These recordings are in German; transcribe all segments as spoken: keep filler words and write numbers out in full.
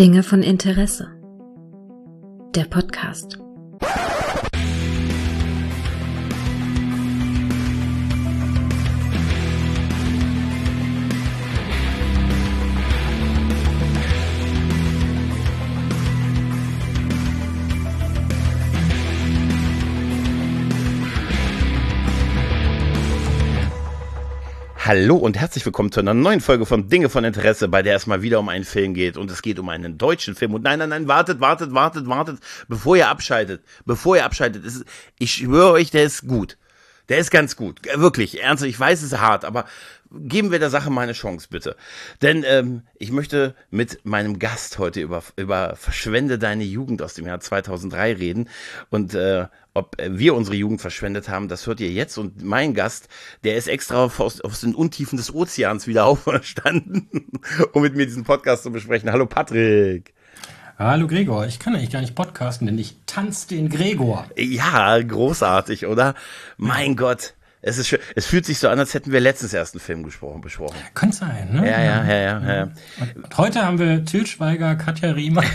Dinge von Interesse. Der Podcast. Hallo und herzlich willkommen zu einer neuen Folge von Dinge von Interesse, bei der es mal wieder um einen Film geht und es geht um einen deutschen Film. Und nein, nein, nein, wartet, wartet, wartet, wartet, bevor ihr abschaltet, bevor ihr abschaltet, ist, ich schwöre euch, der ist gut. Der ist ganz gut, wirklich, ernsthaft, ich weiß, es ist hart, aber geben wir der Sache mal eine Chance, bitte. Denn ähm, ich möchte mit meinem Gast heute über, über Verschwende deine Jugend aus dem Jahr zweitausenddrei reden und äh, ob wir unsere Jugend verschwendet haben, das hört ihr jetzt. Und mein Gast, der ist extra aus, aus den Untiefen des Ozeans wieder auferstanden, um mit mir diesen Podcast zu besprechen. Hallo Patrick. Hallo Gregor, ich kann eigentlich gar nicht podcasten, denn ich tanze den Gregor. Ja, großartig, oder? Mein Gott, es ist schön. Es fühlt sich so an, als hätten wir letztens erst einen Film gesprochen, besprochen. Könnte sein, ne? Ja, ja, ja, ja. ja. Und heute haben wir Til Schweiger, Katja Riemann.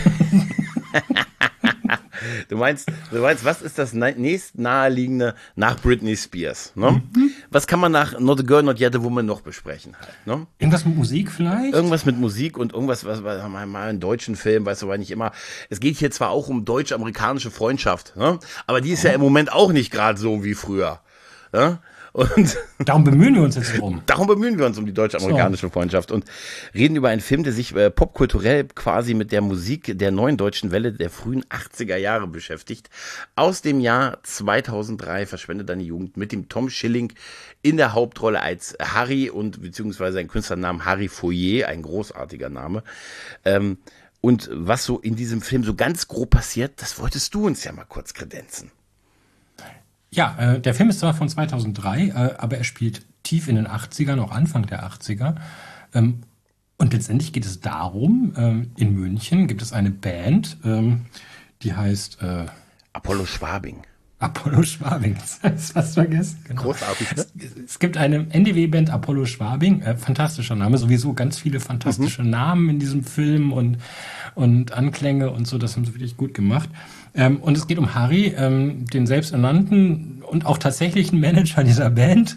Du meinst, du meinst, was ist das nächst naheliegende nach Britney Spears? Ne? Mhm. Was kann man nach Not a Girl, Not Yet a Woman noch besprechen? Halt, ne? Irgendwas mit Musik vielleicht? Irgendwas mit Musik und irgendwas, was wir mal einen deutschen Film, weißt du, aber nicht immer. Es geht hier zwar auch um deutsch-amerikanische Freundschaft, ne? Aber die ist ja im Moment auch nicht gerade so wie früher. Ne? Und darum bemühen wir uns jetzt drum. Darum bemühen wir uns um die deutsch-amerikanische so. Freundschaft und reden über einen Film, der sich äh, popkulturell quasi mit der Musik der neuen deutschen Welle der frühen achtziger Jahre beschäftigt. Aus dem Jahr zweitausenddrei, Verschwende deine Jugend, mit dem Tom Schilling in der Hauptrolle als Harry und beziehungsweise ein Künstlernamen Harry Foyer, ein großartiger Name. Ähm, und was so in diesem Film so ganz grob passiert, das wolltest du uns ja mal kurz kredenzen. Ja, äh, der Film ist zwar von zweitausenddrei, äh, aber er spielt tief in den achtzigern, auch Anfang der achtziger. Ähm, und letztendlich geht es darum, ähm, in München gibt es eine Band, ähm, die heißt äh, Apollo Schwabing. Apollo Schwabing, das hast du fast vergessen. Genau. Großartig, ne? Es, es gibt eine N D W-Band Apollo Schwabing, äh, fantastischer Name, sowieso ganz viele fantastische mhm. Namen in diesem Film und, und Anklänge und so, das haben sie wirklich gut gemacht. Ähm, und es geht um Harry, ähm, den selbsternannten und auch tatsächlichen Manager dieser Band.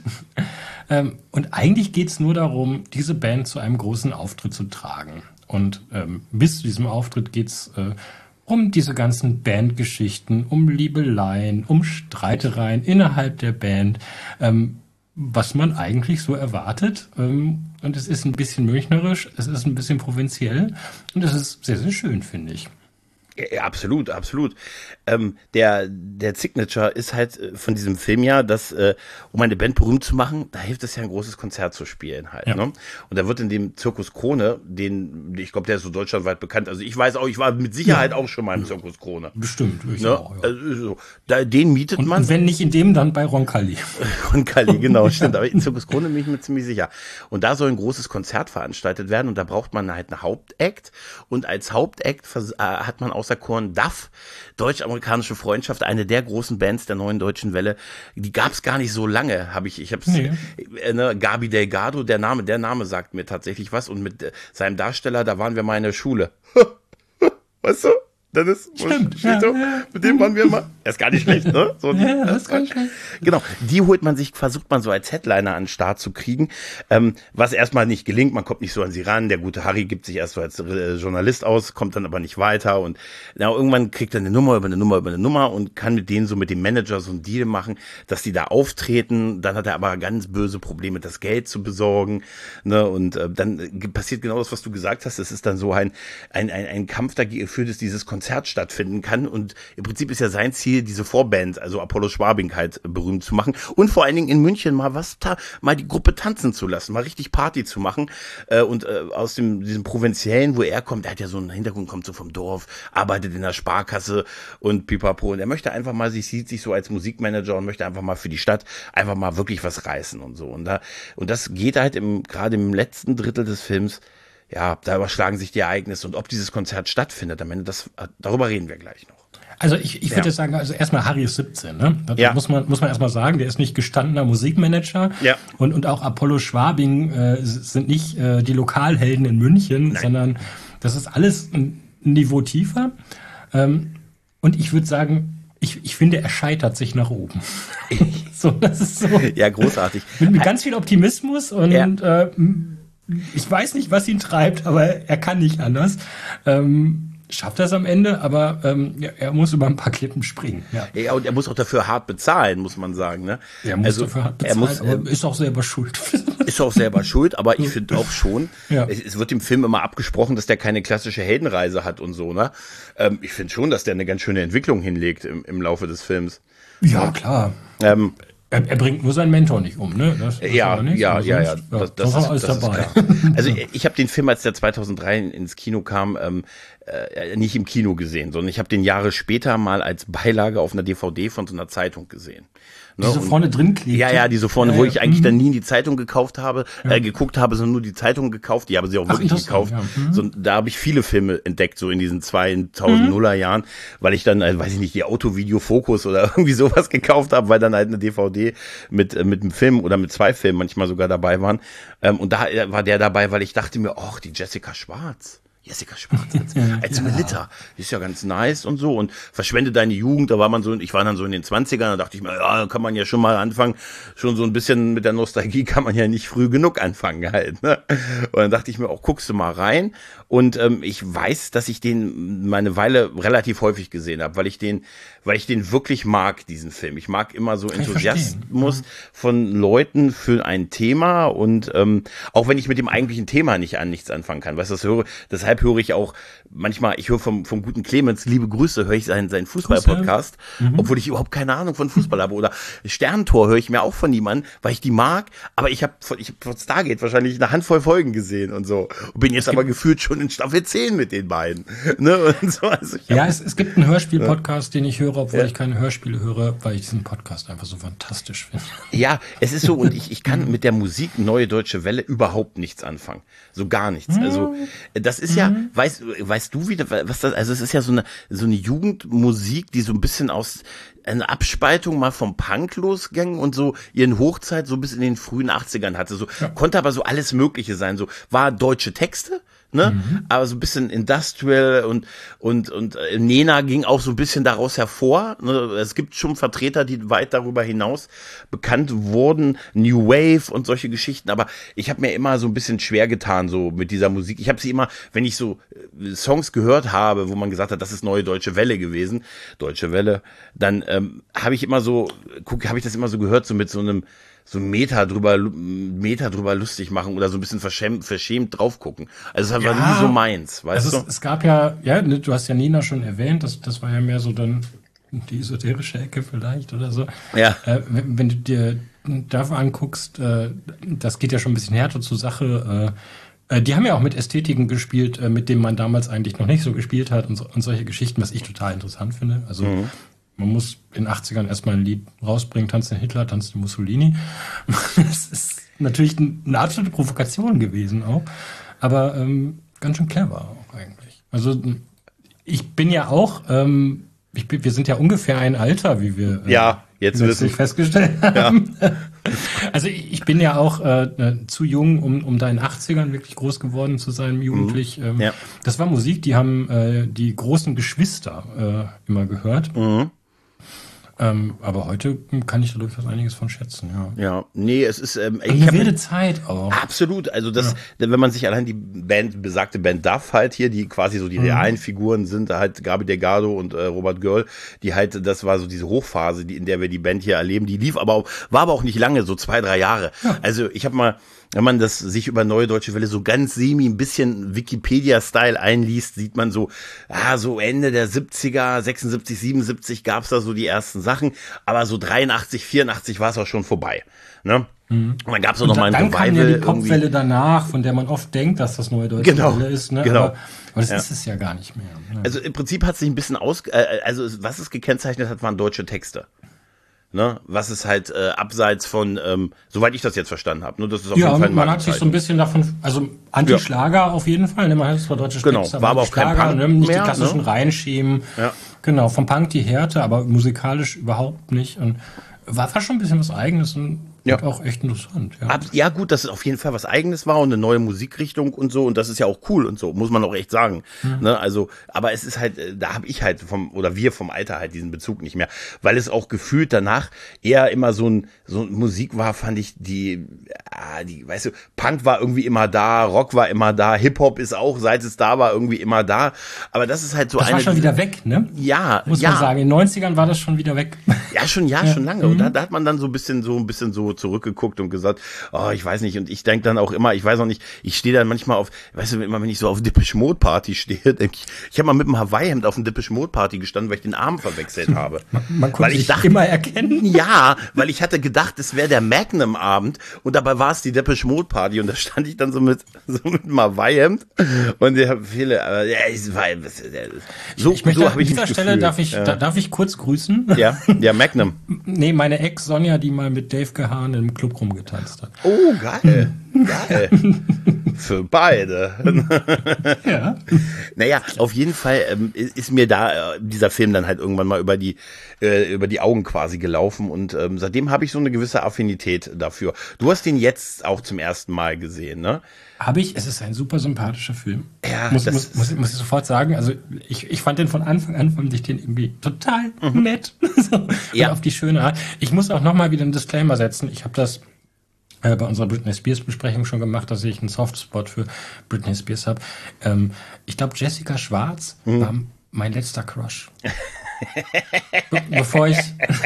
ähm, und eigentlich geht's nur darum, diese Band zu einem großen Auftritt zu tragen. Und ähm, bis zu diesem Auftritt geht's äh, um diese ganzen Bandgeschichten, um Liebeleien, um Streitereien innerhalb der Band, ähm, was man eigentlich so erwartet. Ähm, und es ist ein bisschen münchnerisch, es ist ein bisschen provinziell und es ist sehr, sehr schön, finde ich. Ja, absolut, absolut. Ähm, der, der Signature ist halt von diesem Film ja, dass, äh, um eine Band berühmt zu machen, da hilft es ja, ein großes Konzert zu spielen halt, ja. Ne? Und da wird in dem Zirkus Krone, den, ich glaube, der ist so deutschlandweit bekannt, also ich weiß auch, ich war mit Sicherheit ja. auch schon mal im Zirkus Krone. Bestimmt, ich ne? auch, ja. Also, so, da, den mietet und, man. Und wenn nicht in dem, dann bei Roncalli. Roncalli, genau, stimmt, aber in Zirkus Krone bin ich mir ziemlich sicher. Und da soll ein großes Konzert veranstaltet werden und da braucht man halt einen Hauptakt und als Hauptakt vers- äh, hat man außer Korn D A F, deutsch-amerikanische Freundschaft, eine der großen Bands der neuen deutschen Welle. Die gab es gar nicht so lange, habe ich, ich habe nee. äh, ne, Gabi Delgado, der Name, der Name sagt mir tatsächlich was und mit äh, seinem Darsteller, da waren wir mal in der Schule. Weißt du? Dennis, stimmt, ja, ja, ja. Mit dem waren wir mal. Er ist gar nicht schlecht, ne? So, ja, das ist gar nicht schlecht. Genau, die holt man sich, versucht man so als Headliner an den Start zu kriegen, ähm, was erstmal nicht gelingt, man kommt nicht so an sie ran, der gute Harry gibt sich erst so als äh, Journalist aus, kommt dann aber nicht weiter und na, irgendwann kriegt er eine Nummer über eine Nummer über eine Nummer und kann mit denen so mit dem Manager so einen Deal machen, dass die da auftreten, dann hat er aber ganz böse Probleme, das Geld zu besorgen, ne, und äh, dann äh, passiert genau das, was du gesagt hast, es ist dann so ein, ein, ein, ein Kampf dafür, dass dieses Konzert stattfinden kann und im Prinzip ist ja sein Ziel, diese Vorband, also Apollo Schwabing halt berühmt zu machen und vor allen Dingen in München mal was, ta- mal die Gruppe tanzen zu lassen, mal richtig Party zu machen äh, und äh, aus dem diesem Provinziellen, wo er kommt, er hat ja so einen Hintergrund, kommt so vom Dorf, arbeitet in der Sparkasse und pipapo und er möchte einfach mal, sich sieht sich so als Musikmanager und möchte einfach mal für die Stadt einfach mal wirklich was reißen und so und da und das geht halt im gerade im letzten Drittel des Films. Ja, da überschlagen sich die Ereignisse und ob dieses Konzert stattfindet am Ende, das, darüber reden wir gleich noch. Also ich, ich würde ja. jetzt sagen, also erstmal Harry ist siebzehn, ne? Das ja. muss man muss man erstmal sagen, der ist nicht gestandener Musikmanager ja. und und auch Apollo Schwabing äh, sind nicht äh, die Lokalhelden in München, Nein. sondern das ist alles ein ein Niveau tiefer. Ähm, und ich würde sagen, ich, ich finde, er scheitert sich nach oben. so, das ist so. Ja, großartig. Mit, mit ganz viel Optimismus und ja. äh, ich weiß nicht, was ihn treibt, aber er kann nicht anders. Ähm, schafft das am Ende, aber ähm, ja, er muss über ein paar Klippen springen. Ja. ja, und er muss auch dafür hart bezahlen, muss man sagen. Ne? Er muss also, dafür hart bezahlen, er muss, aber ist auch selber schuld. Ist auch selber schuld, aber ich finde auch schon, ja. es, es wird im Film immer abgesprochen, dass der keine klassische Heldenreise hat und so. Ne? Ähm, ich finde schon, dass der eine ganz schöne Entwicklung hinlegt im, im Laufe des Films. Ja, klar. Ähm, Er, er bringt nur seinen Mentor nicht um, ne? Das, das ja, nicht, ja, ja, ja, ja, das, das, das ist, das ist klar. Also ich habe den Film, als der zweitausenddrei ins Kino kam, ähm, äh, nicht im Kino gesehen, sondern ich habe den Jahre später mal als Beilage auf einer D V D von so einer Zeitung gesehen. Die so vorne drin klebt. Ja, ja, die so vorne, ja, wo ja. ich eigentlich mhm. dann nie in die Zeitung gekauft habe, ja. äh, geguckt habe, sondern nur die Zeitung gekauft. Die habe sie auch Ach, wirklich gekauft. Ja. Mhm. So, da habe ich viele Filme entdeckt, so in diesen zweitausenduler Jahren, weil ich dann, äh, weiß ich nicht, die Autovideo Focus oder irgendwie sowas gekauft habe, weil dann halt eine D V D mit äh, mit einem Film oder mit zwei Filmen manchmal sogar dabei waren. Ähm, und da äh, war der dabei, weil ich dachte mir, ach, die Jessica Schwarz. Jessica Schwarz als, als ja. Melita, ist ja ganz nice und so und verschwende deine Jugend, da war man so, ich war dann so in den zwanzigern, da dachte ich mir, ja, kann man ja schon mal anfangen, schon so ein bisschen mit der Nostalgie kann man ja nicht früh genug anfangen halt, ne? Und dann dachte ich mir auch, guckst du mal rein und ähm, ich weiß, dass ich den meine Weile relativ häufig gesehen habe, weil ich den, weil ich den wirklich mag, diesen Film. Ich mag immer so Enthusiasmus ja. von Leuten für ein Thema und ähm, auch wenn ich mit dem eigentlichen Thema nicht an nichts anfangen kann, weißt du, das höre, deshalb höre ich auch manchmal, ich höre vom, vom guten Clemens, liebe Grüße, höre ich seinen, seinen Fußball-Podcast, mhm. obwohl ich überhaupt keine Ahnung von Fußball habe. Oder Sterntor höre ich mir auch von ihm an, weil ich die mag, aber ich habe ich hab von Stargate wahrscheinlich eine Handvoll Folgen gesehen und so. Und bin jetzt aber gefühlt schon in Staffel zehn mit den beiden. Ne? Und so, also ich ja, es, es gibt einen Hörspiel-Podcast, ja. den ich höre, obwohl ja. ich keine Hörspiele höre, weil ich diesen Podcast einfach so fantastisch finde. Ja, es ist so, und ich, ich kann mit der Musik Neue Deutsche Welle überhaupt nichts anfangen. So gar nichts. Also, das ist ja, mhm. weißt, weißt du wieder, was das, also es ist ja so eine, so eine Jugendmusik, die so ein bisschen aus, eine Abspaltung mal vom Punk losgegangen und so ihren Hochzeit so bis in den frühen achtzigern hatte. So, ja. konnte aber so alles Mögliche sein. So, war deutsche Texte, ne? Mhm. Aber so ein bisschen Industrial und, und, und äh, Nena ging auch so ein bisschen daraus hervor. Ne? Es gibt schon Vertreter, die weit darüber hinaus bekannt wurden. New Wave und solche Geschichten. Aber ich habe mir immer so ein bisschen schwer getan, so mit dieser Musik. Ich habe sie immer, wenn ich so äh, Songs gehört habe, wo man gesagt hat, das ist Neue Deutsche Welle gewesen, Deutsche Welle, dann ähm, habe ich immer so, guck, habe ich das immer so gehört, so mit so einem so Meter drüber, Meter drüber lustig machen oder so ein bisschen verschämt, verschämt drauf gucken. Also das war ja, nie so meins, weißt also du? Es, es gab ja, ja, du hast ja Nina schon erwähnt, das, das war ja mehr so dann die esoterische Ecke vielleicht oder so. Ja. Äh, wenn, wenn du dir dafür anguckst, äh, das geht ja schon ein bisschen härter zur Sache. Äh, die haben ja auch mit Ästhetiken gespielt, äh, mit denen man damals eigentlich noch nicht so gespielt hat und, so, und solche Geschichten, was ich total interessant finde. Also mhm. man muss in den achtzigern erstmal ein Lied rausbringen, tanzt den Hitler, tanzt den Mussolini. Das ist natürlich eine absolute Provokation gewesen auch, aber ähm, ganz schön clever auch eigentlich. Also ich bin ja auch, ähm, ich bin, wir sind ja ungefähr ein Alter, wie wir äh, ja, jetzt wissen. festgestellt haben. Ja. Also ich bin ja auch äh, zu jung, um, um da in den achtzigern wirklich groß geworden zu sein, jugendlich. Mhm. Ähm, ja. Das war Musik, die haben äh, die großen Geschwister äh, immer gehört. Mhm. Ähm, aber heute kann ich da durchaus einiges von schätzen, ja. Ja, nee, es ist ähm, eine wilde Zeit auch. Absolut, also das, ja. wenn man sich allein die Band, besagte Band Duff halt hier, die quasi so die mhm. realen Figuren sind, halt Gabi Delgado und äh, Robert Girl, die halt, das war so diese Hochphase, die, in der wir die Band hier erleben, die lief aber auch, war aber auch nicht lange, so zwei, drei Jahre. Ja. Also ich habe mal, wenn man das sich über Neue Deutsche Welle so ganz semi, ein bisschen Wikipedia-Style einliest, sieht man so, ah, so Ende der siebziger, sechsundsiebzig, siebenundsiebzig gab's da so die ersten Sachen, aber so dreiundachtzig, vierundachtzig war es auch schon vorbei, ne? Mhm. Und dann gab's auch noch mal ein Revival. Dann kam ja die Popwelle irgendwie danach, von der man oft denkt, dass das Neue Deutsche genau, Welle ist, ne? Genau. Aber, aber das ja. ist es ja gar nicht mehr. Ne? Also im Prinzip hat sich ein bisschen aus, äh, also was es gekennzeichnet hat, waren deutsche Texte. Ne, was ist halt äh, abseits von, ähm, soweit ich das jetzt verstanden habe, nur das ist auf ja, jeden Fall ein man hat sich so ein bisschen davon, also Anti-Schlager ja. auf jeden Fall, ne, man hat zwar deutsche genau, Texte, war aber auch Schlager, kein Punk ne, nicht mehr, die klassischen ne? Reinschemen, ja. genau, vom Punk die Härte, aber musikalisch überhaupt nicht und war fast schon ein bisschen was Eigenes und Ja. Und auch echt interessant, ja. Ab, ja gut, dass es auf jeden Fall was Eigenes war und eine neue Musikrichtung und so und das ist ja auch cool und so, muss man auch echt sagen. Mhm. Ne, also, aber es ist halt, da habe ich halt vom, oder wir vom Alter halt diesen Bezug nicht mehr, weil es auch gefühlt danach eher immer so ein, so Musik war, fand ich, die, ah, die, weißt du, Punk war irgendwie immer da, Rock war immer da, Hip-Hop ist auch, seit es da war, irgendwie immer da, aber das ist halt so das eine... Das war schon wieder weg, ne? Ja, muss ja. man sagen, in den neunzigern war das schon wieder weg. Ja, schon, ja, ja. schon lange. Und da, da hat man dann so ein bisschen, so ein bisschen so zurückgeguckt und gesagt, oh, ich weiß nicht. Und ich denke dann auch immer, ich weiß auch nicht, ich stehe dann manchmal auf, weißt du, immer wenn ich so auf Depeche Mode Party stehe, denke ich, ich habe mal mit einem Hawaii-Hemd auf einem Depeche Mode Party gestanden, weil ich den Arm verwechselt habe. Man, man konnte weil ich sich dachte, immer erkennen. Ja, weil ich hatte gedacht, es wäre der Magnum-Abend und dabei war es die Depeche Mode Party und da stand ich dann so mit, so mit einem Hawaii-Hemd und ich habe viele, äh, ja, ich war, so, ich möchte, so habe an ich dieser mich Stelle gefühlt. darf ich, ja. da, darf ich kurz grüßen? Ja, ja, Magnum. Nee, meine Ex Sonja, die mal mit Dave Gahan im Club rumgetanzt hat. Oh, geil. Geil. Für beide. Ja. Naja, auf jeden Fall ähm, ist mir da äh, dieser Film dann halt irgendwann mal über die äh, über die Augen quasi gelaufen und ähm, seitdem habe ich so eine gewisse Affinität dafür. Du hast den jetzt auch zum ersten Mal gesehen, ne? Habe ich. Es ist ein super sympathischer Film. Ja, muss, das muss, muss, muss ich sofort sagen. Also ich, ich fand den von Anfang an, fand ich den irgendwie total Mhm. nett. so, Ja. und auf die schöne Art. Ich muss auch nochmal wieder einen Disclaimer setzen. Ich habe das äh, bei unserer Britney Spears Besprechung schon gemacht, dass ich einen Softspot für Britney Spears habe. Ähm, ich glaube, Jessica Schwarz Mhm. war mein letzter Crush. Be bevor ich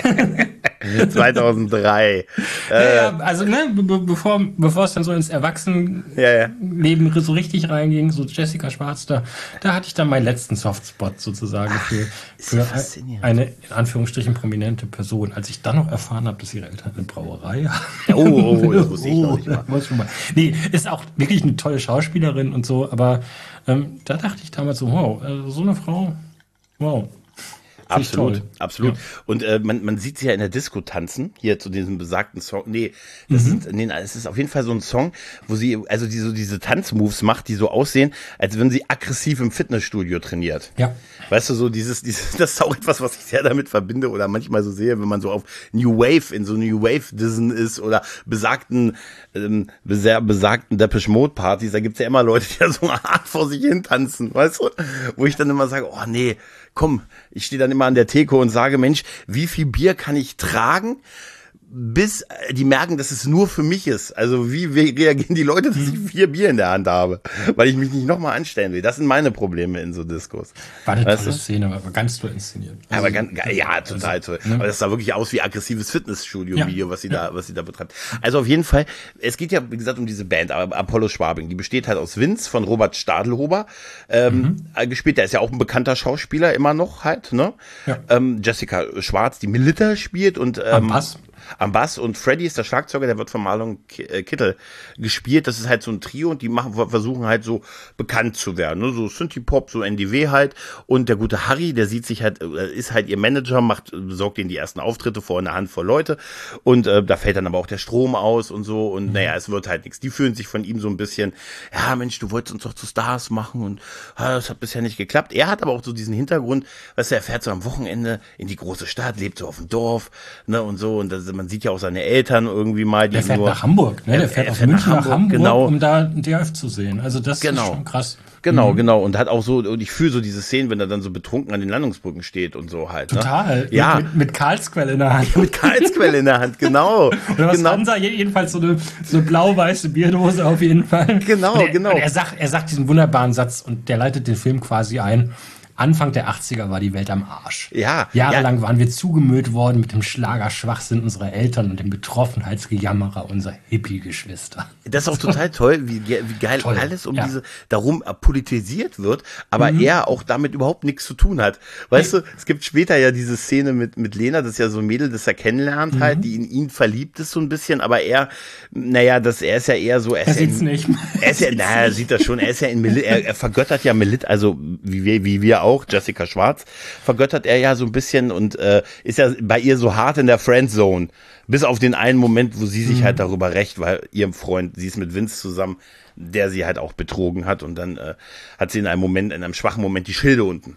zweitausenddrei. ja, äh, ja, also ne, be be bevor, bevor es dann so ins Erwachsenenleben ja, ja. so richtig reinging, so Jessica Schwarz, da, da hatte ich dann meinen letzten Softspot sozusagen für, für faszinierend. eine, in Anführungsstrichen, prominente Person. Als ich dann noch erfahren habe, dass ihre Eltern eine Brauerei haben. Oh, oh, oh, das wusste ich noch nicht mal. das muss schon mal. Nee, ist auch wirklich eine tolle Schauspielerin und so, aber ähm, da dachte ich damals so, wow, also so eine Frau, wow. Absolut, absolut. Ja. Und äh, man, man sieht sie ja in der Disco tanzen, hier zu diesem besagten Song. Nee, das Mhm. ist, nee, es ist auf jeden Fall so ein Song, wo sie, also die so diese Tanzmoves macht, die so aussehen, als wenn sie aggressiv im Fitnessstudio trainiert. Ja. Weißt du, so dieses, dieses, das ist auch etwas, was ich sehr damit verbinde oder manchmal so sehe, wenn man so auf New Wave, in so New Wave-Dissen ist oder besagten, ähm, sehr besagten Depeche Mode Partys, da gibt's ja immer Leute, die da so hart vor sich hin tanzen, weißt du? Wo ich dann immer sage, oh nee, komm, ich stehe dann immer an der Theke und sage, Mensch, wie viel Bier kann ich tragen, bis die merken, dass es nur für mich ist. Also wie reagieren die Leute, dass ich vier Bier in der Hand habe, weil ich mich nicht nochmal anstellen will. Das sind meine Probleme in so Diskos. War eine Weißt tolle du? Szene, aber ganz toll inszeniert. Also, Aber ganz, ja, total toll. ne? Aber das sah wirklich aus wie aggressives Fitnessstudio-Video, Ja. was sie da, was sie da betreibt. Also auf jeden Fall, es geht ja, wie gesagt, um diese Band, Apollo Schwabing. Die besteht halt aus Vince von Robert Stadelhuber, ähm, mhm. gespielt. Der ist ja auch ein bekannter Schauspieler, immer noch halt, ne? Ja. Ähm, Jessica Schwarz, die Melita spielt und, ähm, Am Bass. Am Bass und Freddy ist der Schlagzeuger, der wird von Marlon Kittel gespielt. Das ist halt so ein Trio und die machen, versuchen halt so bekannt zu werden. Ne? So Synthie-Pop, so N D W halt. Und der gute Harry, der sieht sich halt, ist halt ihr Manager, macht, besorgt ihnen die ersten Auftritte vor einer Handvoll Leute. Und äh, da fällt dann aber auch der Strom aus und so. Und naja, es wird halt nichts. Die fühlen sich von ihm so ein bisschen, ja Mensch, du wolltest uns doch zu Stars machen und ah, das hat bisher nicht geklappt. Er hat aber auch so diesen Hintergrund, weißt du, er fährt so am Wochenende in die große Stadt, lebt so auf dem Dorf, ne, und so. Und das, man sieht ja auch seine Eltern irgendwie mal, die Der fährt nur, nach Hamburg, ne? Der fährt er aus fährt nach München nach Hamburg, Hamburg, genau. um da ein D F zu sehen. Also das Genau. ist schon krass. Genau, mhm. genau. Und hat auch so, und ich fühle so diese Szenen, wenn er dann so betrunken an den Landungsbrücken steht und so halt. Total. Ne? Ja. Mit, mit, mit Karlsquelle in der Hand. Mit Karlsquelle in der Hand, genau. Oder was genau. Hansa, jedenfalls so eine, so eine blau-weiße Bierdose auf jeden Fall. Genau, und er, genau. Und er sagt, er sagt diesen wunderbaren Satz und der leitet den Film quasi ein. Anfang der achtziger war die Welt am Arsch. Ja. Jahrelang ja. waren wir zugemüllt worden mit dem Schlagerschwachsinn unserer Eltern und dem Betroffenheitsgejammerer unserer Hippie-Geschwister. Das ist auch total toll, wie, wie geil Toll. alles um Ja. diese, darum politisiert wird, aber mhm. er auch damit überhaupt nichts zu tun hat. Weißt nee. du, es gibt später ja diese Szene mit, mit Lena, das ist ja so ein Mädel, das er kennenlernt mhm. halt, die in ihn verliebt ist so ein bisschen, aber er, naja, das, er ist ja eher so, er, er ist sieht's ja in, nicht. Er ist ja, naja, er sieht das schon, er ist ja in Melit, er, er vergöttert ja Melit, also wie wir, wie wir auch, Jessica Schwarz, vergöttert er ja so ein bisschen und äh, ist ja bei ihr so hart in der Friendzone. Bis auf den einen Moment, wo sie sich mhm. halt darüber rächt, weil ihrem Freund, sie ist mit Vince zusammen, der sie halt auch betrogen hat und dann äh, hat sie in einem Moment, in einem schwachen Moment die Schilde unten.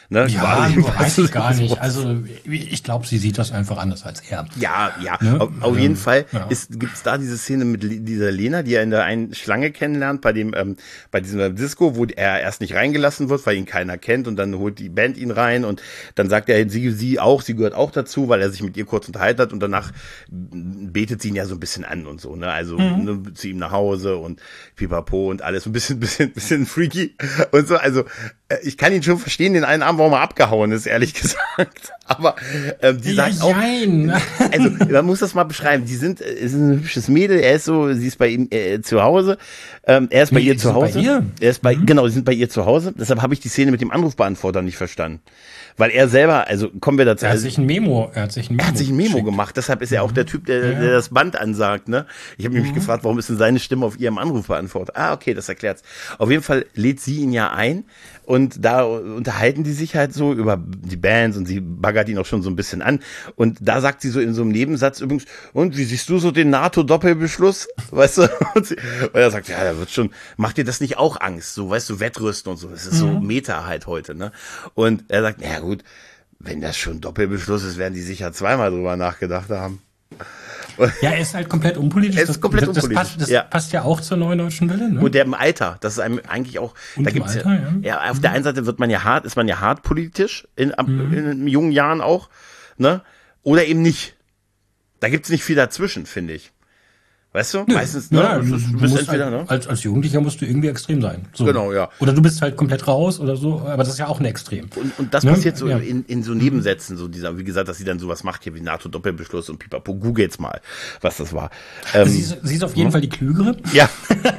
Ne? Ja, weiß ich gar nicht. Also ich glaube, sie sieht das einfach anders als er. Ja, ja, ne? auf, auf jeden ähm, Fall ja. gibt es da diese Szene mit dieser Lena, die er in der einen Schlange kennenlernt, bei dem ähm, bei diesem Disco, wo er erst nicht reingelassen wird, weil ihn keiner kennt, und dann holt die Band ihn rein und dann sagt er, sie, sie auch, sie gehört auch dazu, weil er sich mit ihr kurz unterhalten hat, und danach betet sie ihn ja so ein bisschen an und so, ne, also mhm. ne, zu ihm nach Hause und pipapo und alles, ein bisschen, bisschen, bisschen freaky und so, also ich kann ihn schon verstehen, den einen Abend, warum er abgehauen ist, ehrlich gesagt. Aber ähm, die ja, sagt auch, nein. also man muss das mal beschreiben. Die sind, es ist ein hübsches Mädel. Er ist so, sie ist bei ihm äh, zu Hause. Ähm, er ist bei nee, ihr zu Hause. Bei ihr? Er ist bei, mhm. genau, sie sind bei ihr zu Hause. Deshalb habe ich die Szene mit dem Anrufbeantworter nicht verstanden, weil er selber, also kommen wir dazu. Er hat also, sich ein Memo, er hat sich ein Memo, er hat sich ein Memo geschickt. gemacht. Deshalb ist er auch der Typ, der, ja. der das Band ansagt. Ne, ich habe mich mhm. gefragt, warum ist denn seine Stimme auf ihrem Anrufbeantworter? Ah, okay, das erklärt's. Auf jeden Fall lädt sie ihn ja ein. Und da unterhalten die sich halt so über die Bands, und sie baggert ihn auch schon so ein bisschen an. Und da sagt sie so in so einem Nebensatz übrigens, und wie siehst du so den NATO-Doppelbeschluss? Weißt du? Und, sie, und er sagt, ja, da wird schon, macht dir das nicht auch Angst? So, weißt du, Wettrüsten und so. Das ist mhm. so Meta halt heute, ne? Und er sagt, ja gut, wenn das schon Doppelbeschluss ist, werden die sicher zweimal drüber nachgedacht haben. Ja, er ist halt komplett unpolitisch. Er ist das, komplett das, unpolitisch. Das, passt, das ja. passt ja auch zur neuen deutschen Welle, ne? Und der im Alter, das ist einem eigentlich auch, und da gibt's Alter, ja, ja, auf mhm. der einen Seite wird man ja hart, ist man ja hart politisch, in, mhm. in jungen Jahren auch, ne? Oder eben nicht. Da gibt's nicht viel dazwischen, finde ich. Weißt du? Nö. Meistens, ne? Ja, du du bist musst entweder, halt, ne? als, als Jugendlicher musst du irgendwie extrem sein. So. Genau, ja. Oder du bist halt komplett raus oder so, aber das ist ja auch ein Extrem. Und, und das ne? passiert so ja. in, in so Nebensätzen, so dieser, wie gesagt, dass sie dann sowas macht hier wie NATO-Doppelbeschluss und pipapo. Googles mal, was das war. Ähm, also sie, ist, sie ist auf jeden hm? Fall die Klügere. Ja.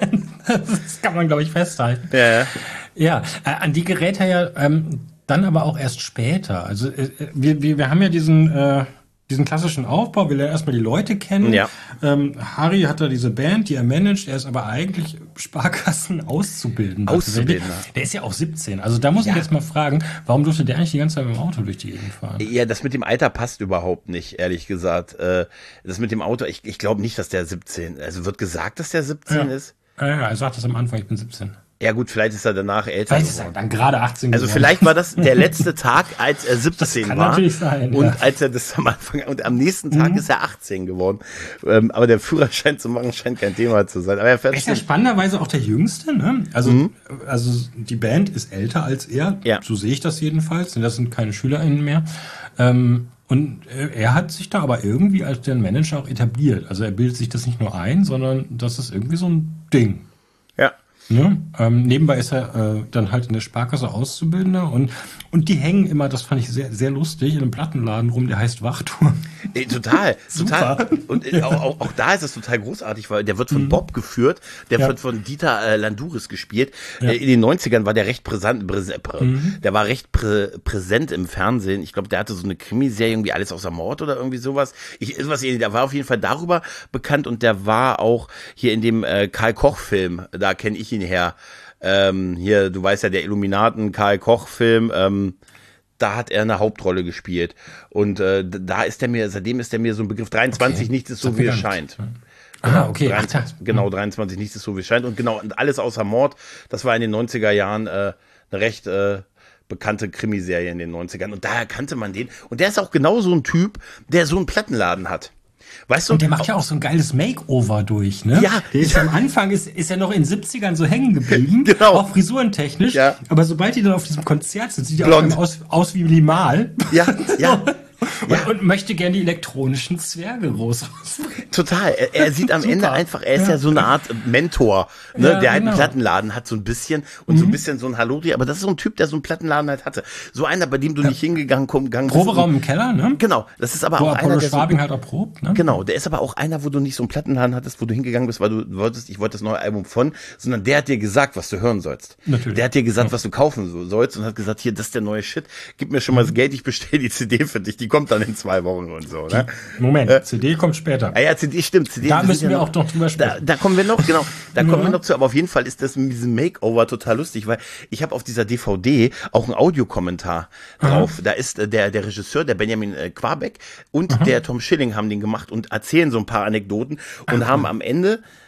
Das kann man, glaube ich, festhalten. Ja, ja. Ja, äh, an die gerät er ja ähm, dann aber auch erst später. Also äh, wir, wir, wir haben ja diesen... Äh, diesen klassischen Aufbau, will er erstmal die Leute kennen. Ja. Ähm, Harry hat da diese Band, die er managt. Er ist aber eigentlich Sparkassen Auszubildender. Auszubildender. Der ist ja auch siebzehn. Also da muss ja. ich jetzt mal fragen, warum durfte der eigentlich die ganze Zeit mit dem Auto durch die Gegend fahren? Ja, das mit dem Alter passt überhaupt nicht, ehrlich gesagt. Das mit dem Auto, ich, ich glaube nicht, dass der siebzehn, also wird gesagt, dass der siebzehn ja. ist? Ja, ja, er sagt das am Anfang, ich bin siebzehn. Ja gut, vielleicht ist er danach älter vielleicht geworden. Ist er dann gerade achtzehn Also geworden. Vielleicht war das der letzte Tag, als er siebzehn das kann war. Natürlich sein, und ja. als er das am Anfang, und am nächsten Tag mhm. ist er achtzehn geworden. Ähm, aber der Führerschein zu machen scheint kein Thema zu sein. Aber er fährt ist ja spannenderweise auch der Jüngste, ne? Also, mhm. also die Band ist älter als er. Ja. So sehe ich das jedenfalls. Das sind keine SchülerInnen mehr. Ähm, Und er hat sich da aber irgendwie als der Manager auch etabliert. Also er bildet sich das nicht nur ein, sondern das ist irgendwie so ein Ding. Ja. Ja, ähm, nebenbei ist er äh, dann halt in der Sparkasse Auszubildender und und die hängen immer, das fand ich sehr sehr lustig, in einem Plattenladen rum, der heißt Wachturm. Ey, total, total. Und äh, auch, auch, auch da ist es total großartig, weil der wird von mhm. Bob geführt, der ja. wird von Dieter äh, Landuris gespielt. Ja. Äh, in den neunzigern war der recht präsent, präsent mhm. der war recht prä, präsent im Fernsehen. Ich glaube, der hatte so eine Krimiserie, irgendwie Alles außer Mord oder irgendwie sowas. Ich, was, der war auf jeden Fall darüber bekannt, und der war auch hier in dem äh, Karl-Koch-Film, da kenne ich ihn her. Ähm, hier, du weißt ja, der Illuminaten Karl Koch-Film, ähm, da hat er eine Hauptrolle gespielt. Und äh, da ist er mir, seitdem ist er mir so ein Begriff. dreiundzwanzig, okay. Nichts ist so, wie es scheint. Ah, okay. dreiundzwanzig, Ach, genau, dreiundzwanzig, Nichts ist so, wie es scheint. Und genau, Alles außer Mord, das war in den neunziger Jahren äh, eine recht äh, bekannte Krimiserie in den neunzigern. Und daher kannte man den. Und der ist auch genau so ein Typ, der so einen Plattenladen hat. Weißt du? Und der macht ja auch so ein geiles Makeover durch, ne? Ja. Der ist am Anfang, ist, ist er noch in den siebzigern so hängen geblieben. Genau. Auch frisurentechnisch. Ja. Aber sobald die dann auf diesem Konzert sind, sieht er Blond. auch aus, aus wie Limal. Ja, ja. Und, ja. und möchte gerne die elektronischen Zwerge groß rausbringen. Total. Er, er sieht am Ende einfach, er ist ja. ja so eine Art Mentor, ne? Ja, der halt genau. einen Plattenladen hat, so ein bisschen, und mhm. so ein bisschen so ein Hallori, aber das ist so ein Typ, der so einen Plattenladen halt hatte. So einer, bei dem du ja. nicht hingegangen komm, gegangen bist. Proberaum im Keller, ne? Genau. Das ist aber wo auch Apollo einer, der Schwabing so, halt erprobt, ne? Genau. Der ist aber auch einer, wo du nicht so einen Plattenladen hattest, wo du hingegangen bist, weil du wolltest, ich wollte das neue Album von, sondern der hat dir gesagt, was du hören sollst. Natürlich. Der hat dir gesagt, ja. was du kaufen sollst, und hat gesagt, hier, das ist der neue Shit, gib mir schon mal das Geld, ich bestelle die C D für dich, die kommt dann in zwei Wochen und so, ne? Moment, äh, C D kommt später. Ah ja, C D, stimmt, C D. Da müssen ja wir noch, auch noch drüber sprechen. Da, da kommen wir noch, genau, da ja. kommen wir noch zu, aber auf jeden Fall ist das mit diesem Makeover total lustig, weil ich habe auf dieser D V D auch einen Audiokommentar drauf. Aha. Da ist äh, der der Regisseur, der Benjamin äh, Quabeck, und Aha. der Tom Schilling haben den gemacht und erzählen so ein paar Anekdoten und Aha. haben am Ende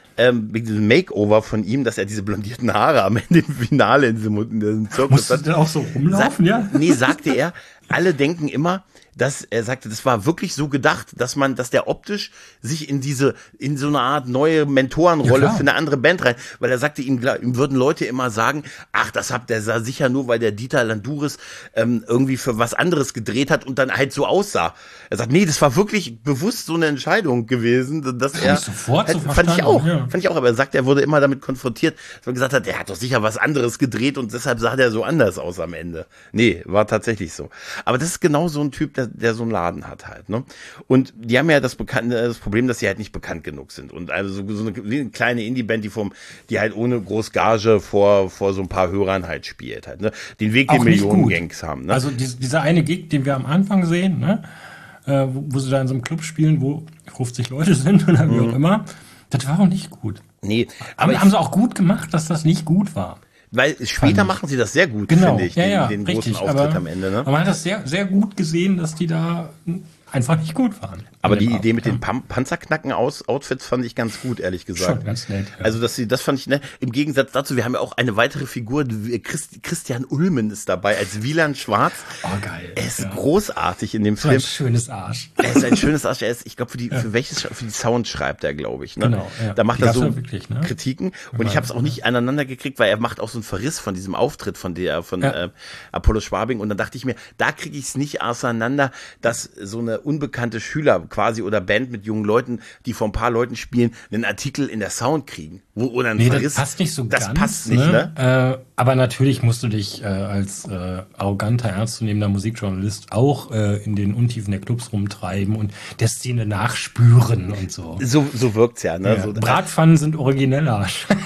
ähm, wegen diesem Makeover von ihm, dass er diese blondierten Haare am Ende im Finale in diesem, in diesem Zirkus Musst du denn auch so rumlaufen, Sa- ja? Nee, sagte er, alle denken immer, dass er sagte, das war wirklich so gedacht, dass man, dass der optisch sich in diese, in so eine Art neue Mentorenrolle Ja, für eine andere Band rein, weil er sagte, ihm, gla- ihm würden Leute immer sagen, ach, das habt ihr sa- sicher nur, weil der Dieter Landouris ähm, irgendwie für was anderes gedreht hat und dann halt so aussah. Er sagt, nee, das war wirklich bewusst so eine Entscheidung gewesen, dass Hab er, ich sofort so fand ich verstanden, auch, ja. fand ich auch, aber er sagt, er wurde immer damit konfrontiert, dass man gesagt hat, er hat doch sicher was anderes gedreht und deshalb sah der so anders aus am Ende. Nee, war tatsächlich so. Aber das ist genau so ein Typ, der, der so einen Laden hat halt, ne? Und die haben ja das bekannte, das Problem, dass sie halt nicht bekannt genug sind. Und also so, so eine, wie eine kleine Indie-Band, die vom, die halt ohne groß Gage vor, vor so ein paar Hörern halt spielt halt, ne? Den Weg, den Auch nicht Millionen gut. Gangs haben, ne? Also dies, dieser eine Gig, den wir am Anfang sehen, ne? Äh, wo, wo sie da in so einem Club spielen, wo fünfzig Leute sind oder wie Mhm. auch immer, das war auch nicht gut. Nee, Aber aber ich, haben sie auch gut gemacht, dass das nicht gut war. weil später machen sie das sehr gut, Genau, finde ich, ja, den, ja, den richtig. großen Auftritt aber, am Ende, ne? aber man hat das sehr, sehr gut gesehen, dass die da einfach nicht gut waren. Aber An die dem Idee mit Abend, den Pam Panzerknacken aus Outfits fand ich ganz gut, ehrlich gesagt. Schon ganz nett, ja. Also dass sie, das fand ich nett. Im Gegensatz dazu, wir haben ja auch eine weitere Figur, die- Christ, Christian Ulmen ist dabei als Wieland Schwarz. Oh, geil. Er ist Ja. großartig in dem So ein Film. schönes Arsch. Er ist ein schönes Arsch. Er ist, ich glaube, für die, für welches, für die Sound schreibt er, glaube ich. Ne? Genau, ja. Da macht Die er gab's so ja wirklich, ne? Kritiken. Und Genau, ich habe es auch nicht aneinander gekriegt, weil er macht auch so einen Verriss von diesem Auftritt von der, von Ja. äh, Apollo Schwabing. Und dann dachte ich mir, da kriege ich es nicht auseinander, dass so eine unbekannte Schüler quasi oder Band mit jungen Leuten, die vor ein paar Leuten spielen, einen Artikel in der Sound kriegen. Wo, oder einen Nee, Verriss. das passt nicht so das ganz. passt nicht, ne? Äh, aber natürlich musst du dich äh, als äh, arroganter, ernstzunehmender Musikjournalist auch äh, in den Untiefen der Clubs rumtreiben und der Szene nachspüren und so. So, so wirkt's ja, ne? Ja, So, Bratpfannen sind origineller.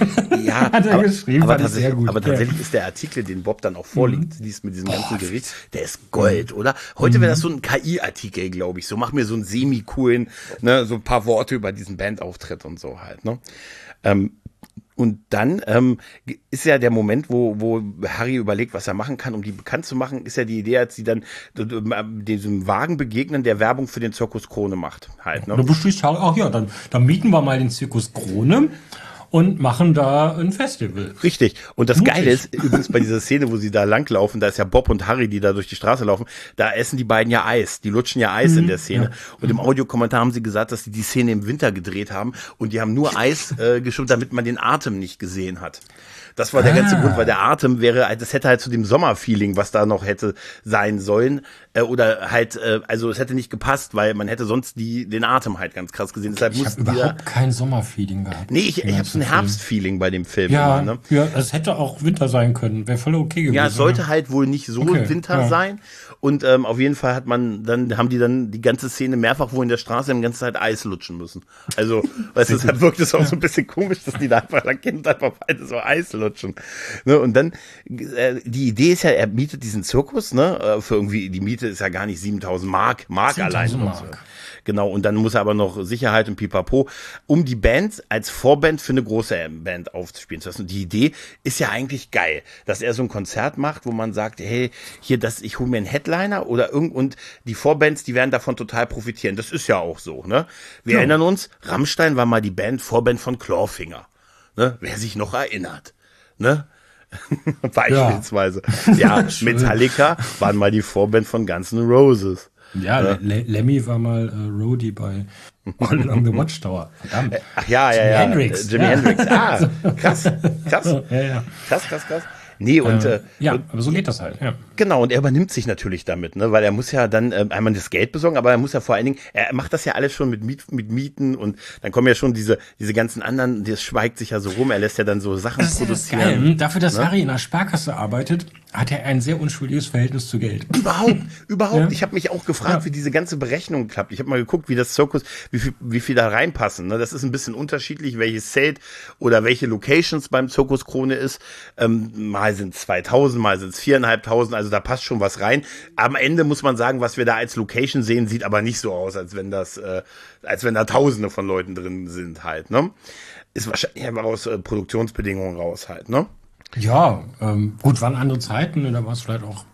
Ja, Hat er aber, geschrieben, aber, fand ich sehr tatsächlich, gut. aber Ja. tatsächlich ist der Artikel, den Bob dann auch vorliegt, liest mit diesem ganzen Boah, Gericht, der ist Gold, oder? Heute wäre das so ein K I-Artikel, glaube ich. So, mach mir so einen semi-coolen, ne, so ein paar Worte über diesen Bandauftritt und so halt, ne? Ähm, und dann ähm, ist ja der Moment, wo, wo Harry überlegt, was er machen kann, um die bekannt zu machen, ist ja die Idee, als sie dann d- d- diesem Wagen begegnen, der Werbung für den Zirkus Krone macht, halt, ne? Du beschließt, ach ja, dann, dann mieten wir mal den Zirkus Krone und machen da ein Festival. Richtig. Und das Mutig. Geile ist übrigens bei dieser Szene, wo sie da langlaufen, da ist ja Bob und Harry, die da durch die Straße laufen, da essen die beiden ja Eis. Die lutschen ja Eis in der Szene. Und im Audiokommentar haben sie gesagt, dass sie die Szene im Winter gedreht haben und die haben nur Eis äh, geschoben, damit man den Atem nicht gesehen hat. Das war der Ah. ganze Grund, weil der Atem wäre, das hätte halt zu dem Sommerfeeling, was da noch hätte sein sollen, äh, oder halt, äh, also es hätte nicht gepasst, weil man hätte sonst die, den Atem halt ganz krass gesehen. Deshalb Ich habe mussten die da, überhaupt kein Sommerfeeling gehabt. nee, ich, ich habe so ein Film. Herbstfeeling bei dem Film Ja, immer, ne? ja, es hätte auch Winter sein können. Wäre voll okay gewesen. Ja, es sollte halt wohl nicht so Okay, Winter ja. sein. Und ähm, auf jeden Fall hat man, dann haben die dann die ganze Szene mehrfach wohl in der Straße die ganze Zeit Eis lutschen müssen. Also, weißt du, deshalb wirkt es auch so ein bisschen komisch, dass die da einfach da Kind einfach beide so Eis lutschen. Ne? Und dann, äh, die Idee ist ja, er mietet diesen Zirkus, ne? äh, Für irgendwie, die Miete ist ja gar nicht siebentausend Mark, Mark allein. siebentausend Und so. Mark. Genau, und dann muss er aber noch Sicherheit und Pipapo, um die Band als Vorband für eine große Band aufzuspielen zu lassen. Und die Idee ist ja eigentlich geil, dass er so ein Konzert macht, wo man sagt, hey, hier, das, ich hole mir einen Headliner oder irgend, und die Vorbands, die werden davon total profitieren. Das ist ja auch so, ne? Wir Ja. erinnern uns, Rammstein war mal die Band, Vorband von Clawfinger. Ne? Wer sich noch erinnert, ne? Beispielsweise. Ja, Metallica waren mal die Vorband von Guns N' Roses. Ja, Le Lemmy war mal äh, Roadie bei All Along the Watchtower. Verdammt. Ach ja, ja, Jimi ja. Hendrix. Äh, Jimi Ja. Hendrix. Ah, krass, krass, Ja, ja. krass, krass, krass. Nee, und, äh, Ja, und aber so geht das halt. Ja. genau, und er übernimmt sich natürlich damit, ne, weil er muss ja dann äh, einmal das Geld besorgen, aber er muss ja vor allen Dingen, er macht das ja alles schon mit, Miet, mit Mieten und dann kommen ja schon diese diese ganzen anderen, das schweigt sich ja so rum, er lässt ja dann so Sachen Das ist ja das produzieren. Geile. Dafür, dass Ne? Harry in einer Sparkasse arbeitet, hat er ein sehr unschuldiges Verhältnis zu Geld. Überhaupt, überhaupt. Ja. Ich habe mich auch gefragt, Ja. wie diese ganze Berechnung klappt. Ich habe mal geguckt, wie das Zirkus, wie viel, wie viel da reinpassen. Ne? Das ist ein bisschen unterschiedlich, welches Zelt oder welche Locations beim Zirkus Krone ist. Ähm, mal sind zweitausend, mal sind es viertausendfünfhundert. Also da passt schon was rein. Am Ende muss man sagen, was wir da als Location sehen, sieht aber nicht so aus, als wenn das, äh, als wenn da Tausende von Leuten drin sind halt. Ne? Ist wahrscheinlich einfach aus äh, Produktionsbedingungen raus halt. Ne? Ja, ähm, gut, waren andere Zeiten, ne, da war es vielleicht auch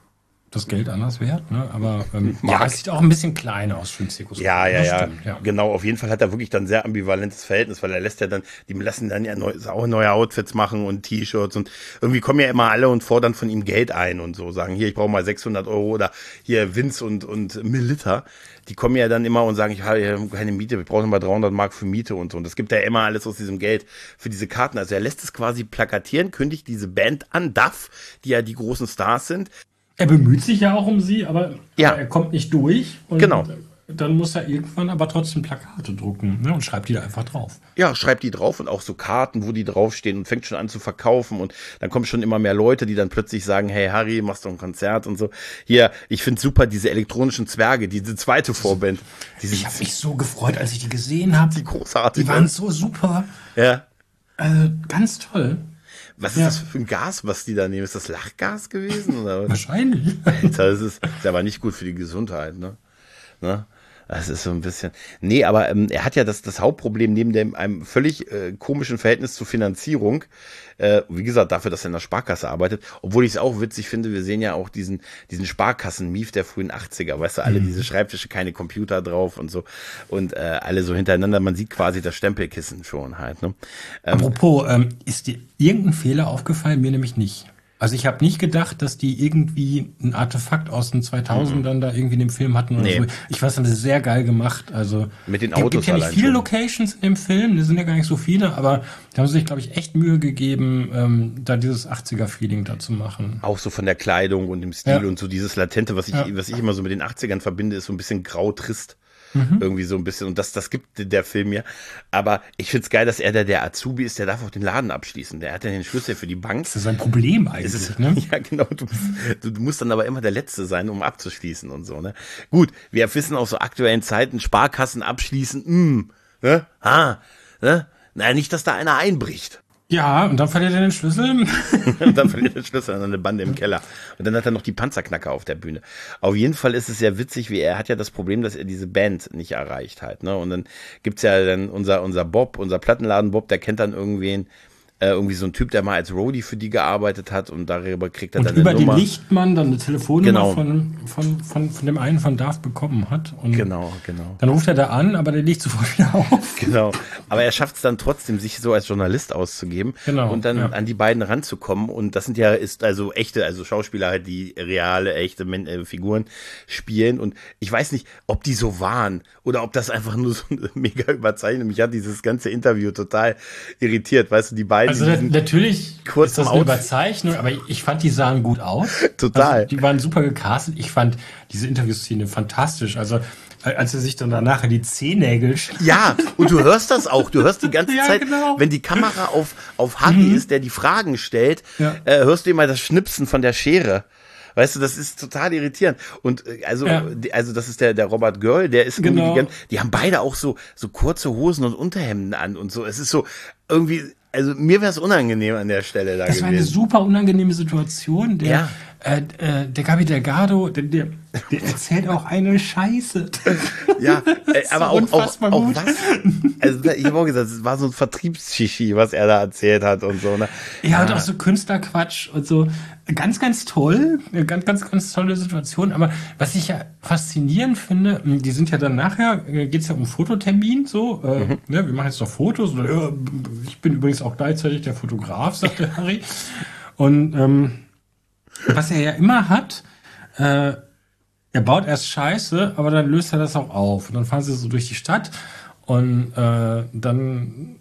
das Geld anders wert, ne? Aber ähm, ja, es sieht auch ein bisschen klein aus für einen Zirkus. Ja, ja, ja, stimmt, ja. Genau. Auf jeden Fall hat er wirklich dann sehr ambivalentes Verhältnis, weil er lässt ja dann, die lassen dann ja neu, auch neue Outfits machen und T-Shirts und irgendwie kommen ja immer alle und fordern von ihm Geld ein und so, sagen, hier, ich brauche mal sechshundert Euro oder hier Vince und, und Melita. Die kommen ja dann immer und sagen, ich habe keine Miete, ich brauche nochmal dreihundert Mark für Miete und so. Und das gibt er immer alles aus diesem Geld für diese Karten. Also er lässt es quasi plakatieren, kündigt diese Band an, Duff, die ja die großen Stars sind. Er bemüht sich ja auch um sie, aber, ja. aber er kommt nicht durch. Und genau. Dann muss er irgendwann aber trotzdem Plakate drucken, ne, und schreibt die da einfach drauf. Ja, schreibt die drauf und auch so Karten, wo die draufstehen und fängt schon an zu verkaufen und dann kommen schon immer mehr Leute, die dann plötzlich sagen, hey Harry, machst du ein Konzert und so. Hier, ich finde super diese elektronischen Zwerge, diese zweite Vorband. Diese ich habe mich so gefreut, als ich die gesehen habe. Die großartig. Die waren so super. Ja. Also ganz toll. Was ist ja. das für ein Gas, was die da nehmen? Ist das Lachgas gewesen? Oder? Wahrscheinlich. Alter, das ist, ist aber nicht gut für die Gesundheit, ne? Ne? Das ist so ein bisschen. Nee, aber ähm, er hat ja das, das Hauptproblem neben dem einem völlig äh, komischen Verhältnis zur Finanzierung. Äh, wie gesagt, dafür, dass er in der Sparkasse arbeitet. Obwohl ich es auch witzig finde, wir sehen ja auch diesen, diesen Sparkassen-Mief der frühen achtziger. Weißt du, alle mhm. diese Schreibtische, keine Computer drauf und so. Und äh, alle so hintereinander. Man sieht quasi das Stempelkissen schon halt. Ne? Ähm, Apropos, ähm, ist dir irgendein Fehler aufgefallen? Mir nämlich nicht. Also ich habe nicht gedacht, dass die irgendwie ein Artefakt aus den zweitausendern mhm. da irgendwie in dem Film hatten oder nee. so. Ich fand, das haben sie sehr geil gemacht. Also mit den Autos. Es gibt ja nicht viele schon. Locations in dem Film, das sind ja gar nicht so viele, aber da haben sie sich, glaube ich, echt Mühe gegeben, ähm, da dieses achtziger-Feeling da zu machen. Auch so von der Kleidung und dem Stil ja. und so dieses Latente, was ich, ja. was ich immer so mit den achtzigern verbinde, ist so ein bisschen grau-trist. Mhm. Irgendwie so ein bisschen. Und das, das gibt der Film ja. Aber ich find's geil, dass er der, der Azubi ist, der darf auch den Laden abschließen. Der hat ja den Schlüssel für die Bank. Das ist ein Problem eigentlich, ist, ne? Ja, genau. Du, du, du musst dann aber immer der Letzte sein, um abzuschließen und so, ne? Gut, wir wissen aus so aktuellen Zeiten, Sparkassen abschließen, mh, ne? Ah, ne? Naja, nicht, dass da einer einbricht. Ja, und dann verliert er den Schlüssel. Und dann verliert er den Schlüssel an eine Bande im Keller. Und dann hat er noch die Panzerknacker auf der Bühne. Auf jeden Fall ist es ja witzig, wie er hat ja das Problem, dass er diese Band nicht erreicht hat. Ne? Und dann gibt's ja dann unser, unser Bob, unser Plattenladen Bob, der kennt dann irgendwen, äh, irgendwie so ein Typ, der mal als Roadie für die gearbeitet hat und darüber kriegt er und dann eine Nummer. Über den Lichtmann dann eine Telefonnummer genau. von, von, von, von dem einen von Darf bekommen hat. Und genau, genau. Dann ruft er da an, aber der legt sofort wieder auf. Genau. Aber er schafft es dann trotzdem, sich so als Journalist auszugeben genau, und dann ja. an die beiden ranzukommen. Und das sind ja, ist also echte, also Schauspieler halt, die reale, echte Men- äh, Figuren spielen. Und ich weiß nicht, ob die so waren oder ob das einfach nur so eine mega Überzeichnung. Mich hat dieses ganze Interview total irritiert, weißt du, die beiden. Also natürlich ist das eine Outfit. Überzeichnung, aber ich fand, die sahen gut aus. Total. Also die waren super gecastet. Ich fand diese Interviewszene fantastisch. Also als er sich dann danach die Zehennägel schneidet. Ja, und du hörst das auch. Du hörst die ganze ja, Zeit, genau. wenn die Kamera auf, auf Harry mhm. ist, der die Fragen stellt, ja. äh, hörst du immer das Schnipsen von der Schere. Weißt du, das ist total irritierend. Und äh, also, ja. also das ist der der Robert Girl, der ist genau. irgendwie, die, die haben beide auch so so kurze Hosen und Unterhemden an und so. Es ist so irgendwie, also mir wäre es unangenehm an der Stelle da das gewesen. war eine super unangenehme Situation. Der, ja. äh, äh, der Gabi Delgado, der, der, der erzählt auch eine Scheiße. Ja, äh, aber auch, auch, auch gut. was? Also ich habe auch gesagt, es war so ein Vertriebschichi, was er da erzählt hat und so. Ne? Ja, ja, und auch so Künstlerquatsch und so. Ganz, ganz toll. Eine ganz, ganz, ganz tolle Situation. Aber was ich ja faszinierend finde, die sind ja dann nachher, geht's ja um Fototermin, so, äh, mhm. ne, wir machen jetzt doch Fotos. Oder, ja, ich bin übrigens auch gleichzeitig der Fotograf, sagt der Harry. Und ähm, was er ja immer hat, äh, er baut erst Scheiße, aber dann löst er das auch auf. Und dann fahren sie so durch die Stadt und äh, dann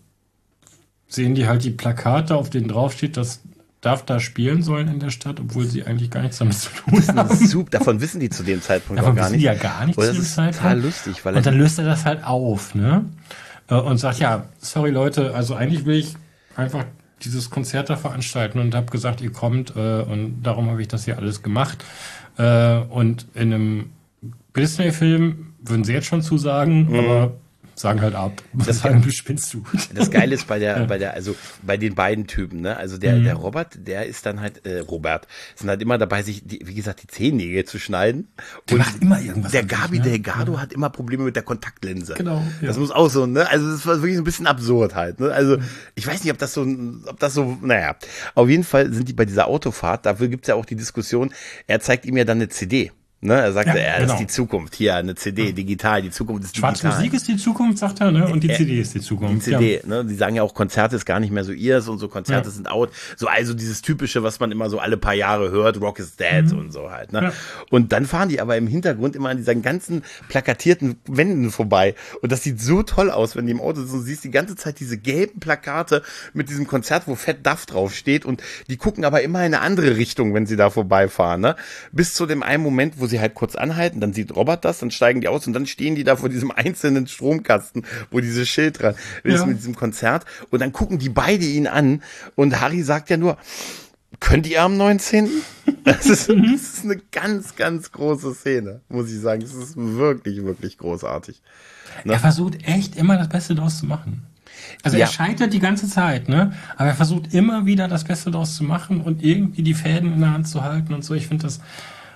sehen die halt die Plakate, auf denen draufsteht, dass darf da spielen sollen in der Stadt, obwohl sie eigentlich gar nichts damit zu tun haben. Super, davon wissen die zu dem Zeitpunkt davon auch gar nicht. Davon wissen die ja gar nichts zu dem Zeitpunkt. Das ist total lustig. Weil und dann löst er das halt auf, ne? Und sagt, ja, sorry Leute, also eigentlich will ich einfach dieses Konzert da veranstalten und habe gesagt, ihr kommt äh, und darum habe ich das hier alles gemacht. Äh, und in einem Disney-Film würden sie jetzt schon zusagen, mhm. aber sagen halt ab. Das sagen, du spinnst du. Das Geile ist bei der, Ja. bei der, also bei den beiden Typen, ne? Also der, Mhm. der Robert, der ist dann halt, äh, Robert, sind halt immer dabei, sich, die, wie gesagt, die Zehennägel zu schneiden. Der macht immer irgendwas Der an sich, Gabi ne? Delgado Ja. hat immer Probleme mit der Kontaktlinse. Genau, ja. Das muss auch so, ne? Also das war wirklich so ein bisschen absurd halt, ne? Also ich weiß nicht, ob das so, ob das so, naja. Auf jeden Fall sind die bei dieser Autofahrt, dafür gibt's ja auch die Diskussion, er zeigt ihm ja dann eine C D. Ne, er sagte, Ja, er genau. ist die Zukunft. Hier, eine C D, digital, die Zukunft ist Schwarze digital. Musik ist die Zukunft, sagt er, ne? Und die Äh, C D ist die Zukunft. Die C D, ne? Die sagen ja auch, Konzerte ist gar nicht mehr so ihrs und so, Konzerte Ja. sind out. So, also dieses typische, was man immer so alle paar Jahre hört, Rock is dead und so halt, ne? Ja. Und dann fahren die aber im Hintergrund immer an diesen ganzen plakatierten Wänden vorbei. Und das sieht so toll aus, wenn die im Auto sind. Du siehst die ganze Zeit diese gelben Plakate mit diesem Konzert, wo Fett Duff draufsteht. Und die gucken aber immer in eine andere Richtung, wenn sie da vorbeifahren, ne? Bis zu dem einen Moment, wo sie halt kurz anhalten, dann sieht Robert das, dann steigen die aus und dann stehen die da vor diesem einzelnen Stromkasten, wo dieses Schild dran ist Ja. mit diesem Konzert. Und dann gucken die beide ihn an und Harry sagt ja nur, könnt ihr am neunzehnten? Das ist, das ist eine ganz, ganz große Szene, muss ich sagen. Das ist wirklich, wirklich großartig. Ne? Er versucht echt immer das Beste draus zu machen. Also Ja. er scheitert die ganze Zeit, ne? Aber er versucht immer wieder das Beste draus zu machen und irgendwie die Fäden in der Hand zu halten und so. Ich finde das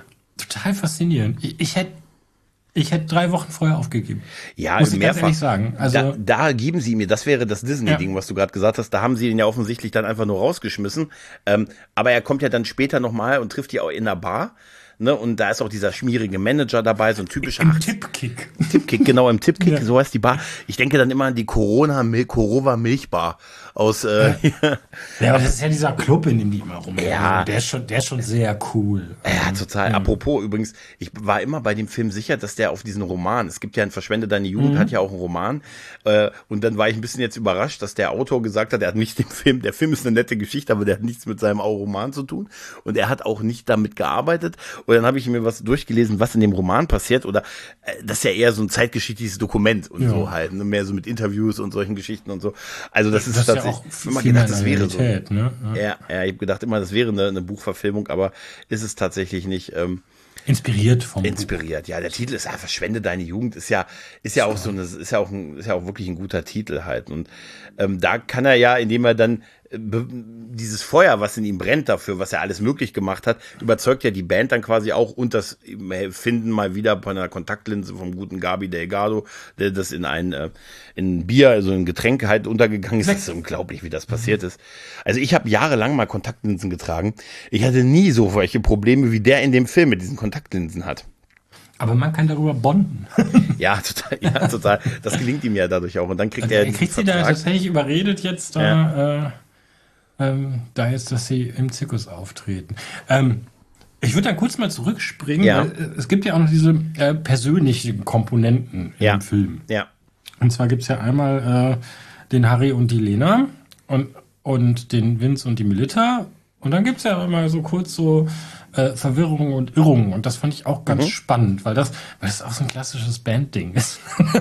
total faszinierend. Ich, ich hätte ich hätte drei Wochen vorher aufgegeben. Ja, Muss ich mehrfach. ganz ehrlich sagen. Also da, da geben sie mir, das wäre das Disney-Ding, Ja. was du gerade gesagt hast, da haben sie ihn ja offensichtlich dann einfach nur rausgeschmissen. Ähm, aber er kommt ja dann später nochmal und trifft die auch in der Bar. Ne? Und da ist auch dieser schmierige Manager dabei, so ein typischer im achtziger Tippkick. Tippkick, genau, im Tippkick, Ja. so heißt die Bar. Ich denke dann immer an die Corona Mil Korova Milchbar aus, äh, Ja, aber das ist ja dieser Club, in dem die immer rumrennen. Ja. Der ist schon, der ist schon sehr cool. ja, total. Apropos übrigens, ich war immer bei dem Film sicher, dass der auf diesen Roman, es gibt ja ein Verschwende deine Jugend, Mhm. hat ja auch einen Roman, äh, und dann war ich ein bisschen jetzt überrascht, dass der Autor gesagt hat, er hat nicht den Film, der Film ist eine nette Geschichte, aber der hat nichts mit seinem Roman zu tun und er hat auch nicht damit gearbeitet und dann habe ich mir was durchgelesen, was in dem Roman passiert oder äh, das ist ja eher so ein zeitgeschichtliches Dokument und Ja. so halt, ne? Mehr so mit Interviews und solchen Geschichten und so. Also das, ist Das ist ja tatsächlich, auch ich hab immer viel gedacht, mehr das wäre so. Realität, ne? Ja. Ja, ja, ich habe gedacht immer, das wäre eine, eine Buchverfilmung, aber ist es tatsächlich nicht. Ähm, Inspiriert vom inspiriert. Ja, der Titel ist ja Verschwende deine Jugend, ist ja, ist ja auch so eine, ist ja auch ein, ist ja auch wirklich ein guter Titel halt. Und ähm, da kann er ja, indem er dann äh, be- dieses Feuer, was in ihm brennt dafür, was er alles möglich gemacht hat, überzeugt ja die Band dann quasi auch und das Finden mal wieder bei einer Kontaktlinse vom guten Gabi Delgado, der das in ein, äh, in ein Bier, also in Getränke halt untergegangen ist. Das ist unglaublich, wie das passiert ist. Also ich habe jahrelang mal Kontaktlinsen getragen. Ich hatte nie so solche Probleme, wie der in dem Film mit diesen Kontaktlinsen hat. Aber man kann darüber bonden. Ja, total, ja, total. Das gelingt ihm ja dadurch auch. Und dann kriegt er Er diesen kriegt sie da Vertrag. tatsächlich überredet jetzt da, äh, ähm, da jetzt, dass sie im Zirkus auftreten. Ähm, ich würde dann kurz mal zurückspringen, Ja. weil äh, es gibt ja auch noch diese äh, persönlichen Komponenten Ja. im Film. Ja, Und zwar gibt es ja einmal äh, den Harry und die Lena und, und den Vince und die Melita. Und dann gibt es ja immer so kurz so äh, Verwirrungen und Irrungen. Und das fand ich auch ganz spannend, weil das, weil das auch so ein klassisches Bandding ist.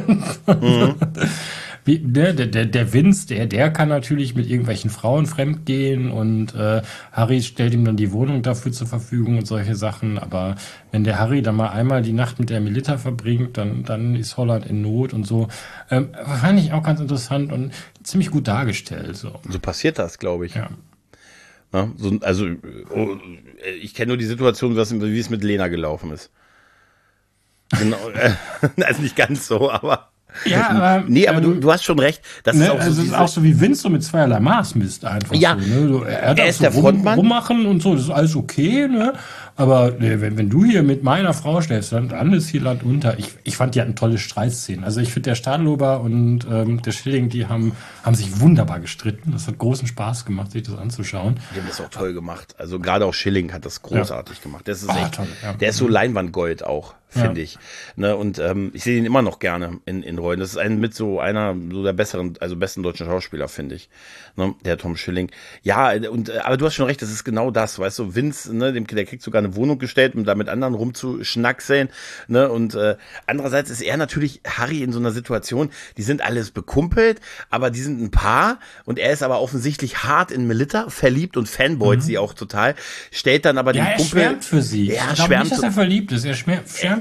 Wie, der, der, der, der Vince, der, der kann natürlich mit irgendwelchen Frauen fremdgehen und äh, Harry stellt ihm dann die Wohnung dafür zur Verfügung und solche Sachen. Aber wenn der Harry dann mal einmal die Nacht mit der Melita verbringt, dann, dann ist Holland in Not und so. Ähm, fand ich auch ganz interessant und ziemlich gut dargestellt. So. so passiert das, glaube ich. Ja. Ja, so, also, oh, ich kenne nur die Situation, was, wie es mit Lena gelaufen ist. Genau, äh, also nicht ganz so, aber. Ja, aber, Nee, aber du, ähm, du hast schon recht. Das Ne, ist auch so also es ist diese, auch so wie Vince so mit zweierlei Maß misst einfach. Ja. So, ne? so, er, Er darf ist so der rum, Frontmann. rummachen und so, das ist alles okay, ne? Aber ne, wenn, wenn du hier mit meiner Frau stellst, dann, dann ist hier Land unter. Ich, ich fand, die hatten tolle Streitszenen. Also ich finde, der Stadlober und ähm, der Schilling, die haben, haben sich wunderbar gestritten. Das hat großen Spaß gemacht, sich das anzuschauen. die haben das auch toll gemacht. Also gerade auch Schilling hat das großartig gemacht. Das ist Ah, echt, toll, ja. der ist so Leinwandgold auch, finde Ja. ich. Ne, und ähm, ich sehe ihn immer noch gerne in, in Rollen. Das ist ein mit so einer so der besseren, also besten deutschen Schauspieler, finde ich. Ne, der Tom Schilling. Ja, und äh, aber du hast schon recht, das ist genau das, weißt du, Vince, ne, dem, der kriegt sogar eine Wohnung gestellt, um da mit anderen rumzuschnackseln, ne, und äh, andererseits ist er natürlich Harry in so einer Situation, die sind alles bekumpelt, aber die sind ein Paar und er ist aber offensichtlich hart in Melita verliebt und fanboyt sie auch total, stellt dann aber Ja, den er Kumpel. schwärmt für sie. Ja, ich glaube schwärmt nicht, dass so- er verliebt ist. Er schwärmt, schwärmt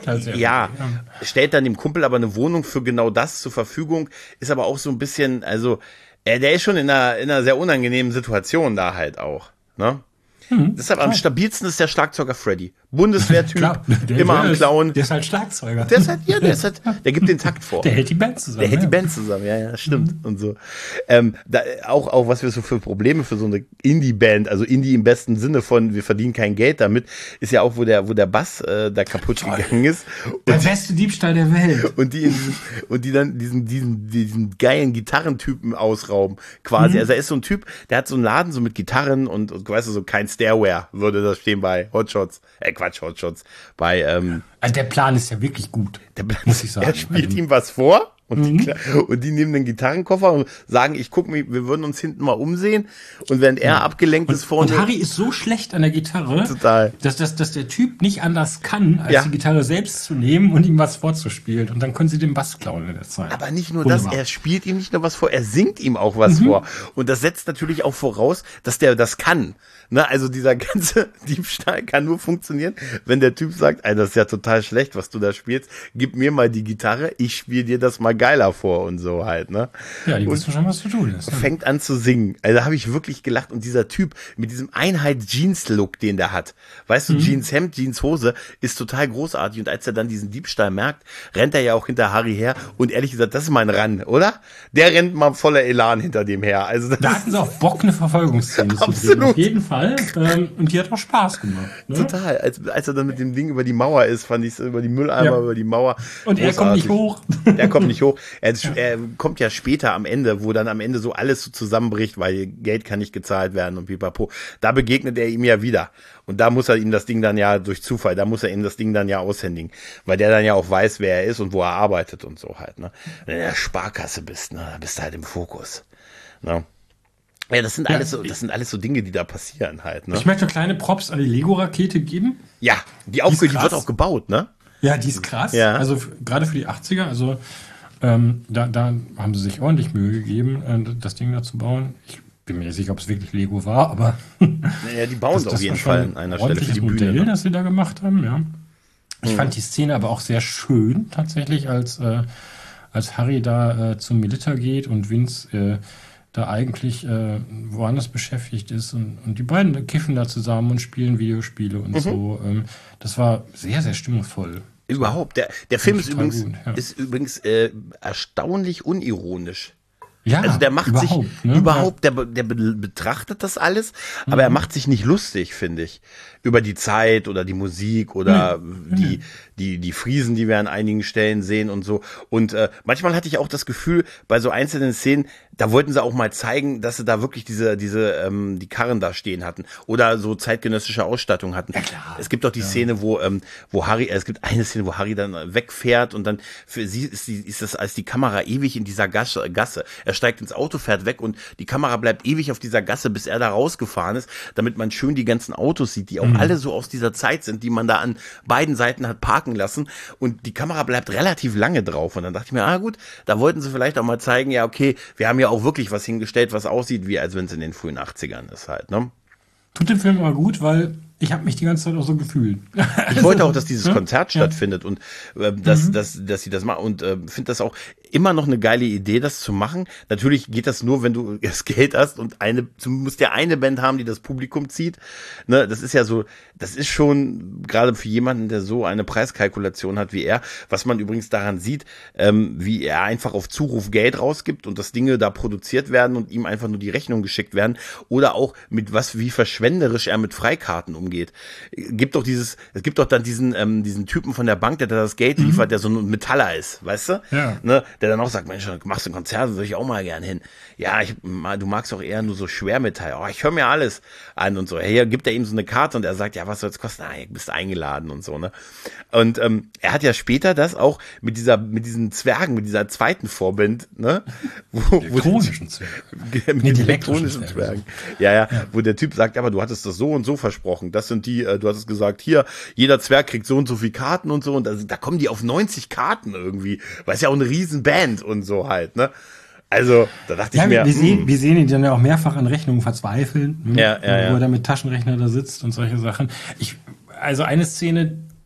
folgt halt sehr ja, gut, ja, stellt dann dem Kumpel aber eine Wohnung für genau das zur Verfügung, ist aber auch so ein bisschen, also, äh, der ist schon in einer, in einer sehr unangenehmen Situation da halt auch, ne? Mhm, Deshalb klar. am stabilsten ist der Schlagzeuger Freddy. Bundeswehrtyp, Klar, der- immer der am ist- Klauen. Der ist halt Schlagzeuger. Der ist halt, ja, der ist halt, der gibt den Takt vor. Der hält die Band zusammen. Der hält die ja. Band zusammen, ja, ja, stimmt. Und so. Ähm, da, auch, auch was wir so für Probleme für so eine Indie-Band, also Indie im besten Sinne von, wir verdienen kein Geld damit, ist ja auch, wo der, wo der Bass äh, da kaputt Toll. gegangen ist. Der Und, beste Diebstahl der Welt. und die in diesen, und die dann diesen, diesen, diesen geilen Gitarrentypen ausrauben, quasi. Mhm. Also er ist so ein Typ, der hat so einen Laden so mit Gitarren und, und weißt du, so kein Stairware würde da stehen bei Hotshots, äh, Quatsch, Hotshots, bei, ähm, Also der Plan ist ja wirklich gut, der, muss ich sagen. er spielt Also- ihm was vor und, Mhm. die, Kle- und die nehmen den Gitarrenkoffer und sagen, ich guck mich, wir würden uns hinten mal umsehen. Und während er abgelenkt ist vorne. Und Harry ist so schlecht an der Gitarre, Total. Dass, dass, dass der Typ nicht anders kann, als Ja. die Gitarre selbst zu nehmen und ihm was vorzuspielen. Und dann können sie den Bass klauen in der Zeit. Aber nicht nur Wunderbar. das, er spielt ihm nicht nur was vor, er singt ihm auch was Mhm. vor. Und das setzt natürlich auch voraus, dass der das kann. Ne, also dieser ganze Diebstahl kann nur funktionieren, wenn der Typ sagt, ey, das ist ja total schlecht, was du da spielst, gib mir mal die Gitarre, ich spiele dir das mal geiler vor und so halt, ne? Ja, die und wissen schon, was zu tun ist. Ne? fängt an zu singen. Also da habe ich wirklich gelacht. Und dieser Typ mit diesem Einheit-Jeans-Look, den der hat, weißt du, Mhm. Jeans-Hemd, Jeans-Hose, ist total großartig. Und als er dann diesen Diebstahl merkt, rennt er ja auch hinter Harry her. Und ehrlich gesagt, das ist mein Ran, oder? Der rennt mal voller Elan hinter dem her. Also das Da ist hatten sie auch Bock, eine Verfolgungsszene zu drehen. Absolut. Auf jeden Fall. Ähm, und die hat auch Spaß gemacht. Ne? total. Als, als er dann mit dem Ding über die Mauer ist, fand ich es über die Mülleimer, Ja. über die Mauer. Und er kommt nicht hoch. Der kommt nicht hoch. Er, er kommt ja später am Ende, wo dann am Ende so alles so zusammenbricht, weil Geld kann nicht gezahlt werden und pipapo. Da begegnet er ihm ja wieder. Und da muss er ihm das Ding dann ja durch Zufall, da muss er ihm das Ding dann ja aushändigen. Weil der dann ja auch weiß, wer er ist und wo er arbeitet und so halt. Ne? Wenn du in der Sparkasse bist, ne, da bist du halt im Fokus. Ne? Ja, das sind Ja. alles so, das sind alles so Dinge, die da passieren halt. Ne? Ich möchte kleine Props an die Lego-Rakete geben. Ja, die, auch, ist die krass. wird auch gebaut, ne? Ja, die ist krass. Ja. Also f- gerade für die achtziger, also ähm, da, da haben sie sich ordentlich Mühe gegeben, äh, das Ding da zu bauen. Ich bin mir nicht sicher, ob es wirklich Lego war, aber Ja, die bauen es auf jeden Fall an einer Stelle für die Bühne. Modell, Ne? das sie da gemacht haben, ja. Ich Mhm. fand die Szene aber auch sehr schön, tatsächlich, als, äh, als Harry da äh, zum Militär geht und Vince äh, da eigentlich äh, woanders beschäftigt ist und, und die beiden kiffen da zusammen und spielen Videospiele und Mhm. so. Ähm, das war sehr, sehr stimmungsvoll. Überhaupt. Der, der Film ist Total übrigens, gut, ja. ist übrigens äh, erstaunlich unironisch. Ja, Also der macht sich ne? überhaupt, der, der be- betrachtet das alles, aber er Mhm. macht sich nicht lustig, finde ich, über die Zeit oder die Musik oder die, die, die Friesen, die wir an einigen Stellen sehen und so. Und äh, manchmal hatte ich auch das Gefühl, bei so einzelnen Szenen, da wollten sie auch mal zeigen, dass sie da wirklich diese, diese, ähm, die Karren da stehen hatten oder so zeitgenössische Ausstattung hatten. Ja, klar. Es gibt doch die Szene, wo, ähm, wo Harry, äh, es gibt eine Szene, wo Harry dann äh, wegfährt und dann für sie ist, die, ist das als die Kamera ewig in dieser Gasse, Gasse. Er steigt ins Auto, fährt weg und die Kamera bleibt ewig auf dieser Gasse, bis er da rausgefahren ist, damit man schön die ganzen Autos sieht, die auch alle so aus dieser Zeit sind, die man da an beiden Seiten hat parken lassen und die Kamera bleibt relativ lange drauf und dann dachte ich mir, ah gut, da wollten sie vielleicht auch mal zeigen, ja okay, wir haben ja auch wirklich was hingestellt, was aussieht, wie als wenn es in den frühen achtzigern ist halt, ne? Tut dem Film aber gut, weil ich habe mich die ganze Zeit auch so gefühlt. Ich wollte auch, dass dieses Ja, Konzert ja. stattfindet und äh, dass, Mhm. dass, dass sie das machen und äh, finde das auch immer noch eine geile Idee, das zu machen. Natürlich geht das nur, wenn du das Geld hast und eine, du musst ja eine Band haben, die das Publikum zieht. Ne, das ist ja so, das ist schon gerade für jemanden, der so eine Preiskalkulation hat wie er, was man übrigens daran sieht, ähm, wie er einfach auf Zuruf Geld rausgibt und dass Dinge da produziert werden und ihm einfach nur die Rechnung geschickt werden oder auch mit was, wie verschwenderisch er mit Freikarten umgeht. Gibt doch dieses, es gibt doch dann diesen, ähm, diesen Typen von der Bank, der da das Geld liefert, der so ein Metaller ist, weißt du? Ja. Ne, der dann auch sagt, Mensch, machst du ein Konzert, würde ich auch mal gern hin. Ja, ich, du magst auch eher nur so Schwermetall. Oh, ich höre mir alles an und so. Hier gibt er ihm so eine Karte und er sagt, ja, was soll es kosten? Ah, du bist eingeladen und so, ne? Und ähm, er hat ja später das auch mit dieser, mit diesen Zwergen, mit dieser zweiten Vorband, ne? Wo, Elektronischen Zwergen. mit Nee, den die elektronischen elektrischen Zwergen. Ja, ja, wo der Typ sagt, aber du hattest das so und so versprochen. Das sind die, äh, du hattest gesagt, hier, jeder Zwerg kriegt so und so viel Karten und so. Und da, da kommen die auf neunzig Karten irgendwie. Weil es ja auch eine riesen Band und so halt, ne? Also, da dachte Ja, ich mir, wir, wir, sehen, hm, wir sehen ihn dann ja auch mehrfach an Rechnungen verzweifeln, ne? Ja, ja, wo ja. er da mit Taschenrechner da sitzt und solche Sachen. Ich, also eine Szene,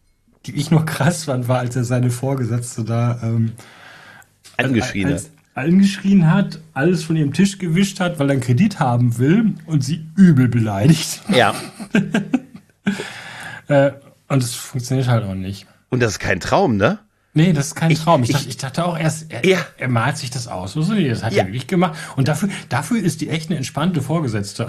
die ich noch krass fand, war, als er seine Vorgesetzte da ähm, angeschrien als, als, angeschrien hat, alles von ihrem Tisch gewischt hat, weil er einen Kredit haben will und sie übel beleidigt. Ja. äh, und es funktioniert halt auch nicht. Und das ist kein Traum, ne? Nee, das ist kein ich, Traum. Ich, ich, dachte, ich dachte auch erst, er, ja. er malt sich das aus. So, das hat ja. er wirklich gemacht. Und dafür, dafür ist die echt eine entspannte Vorgesetzte.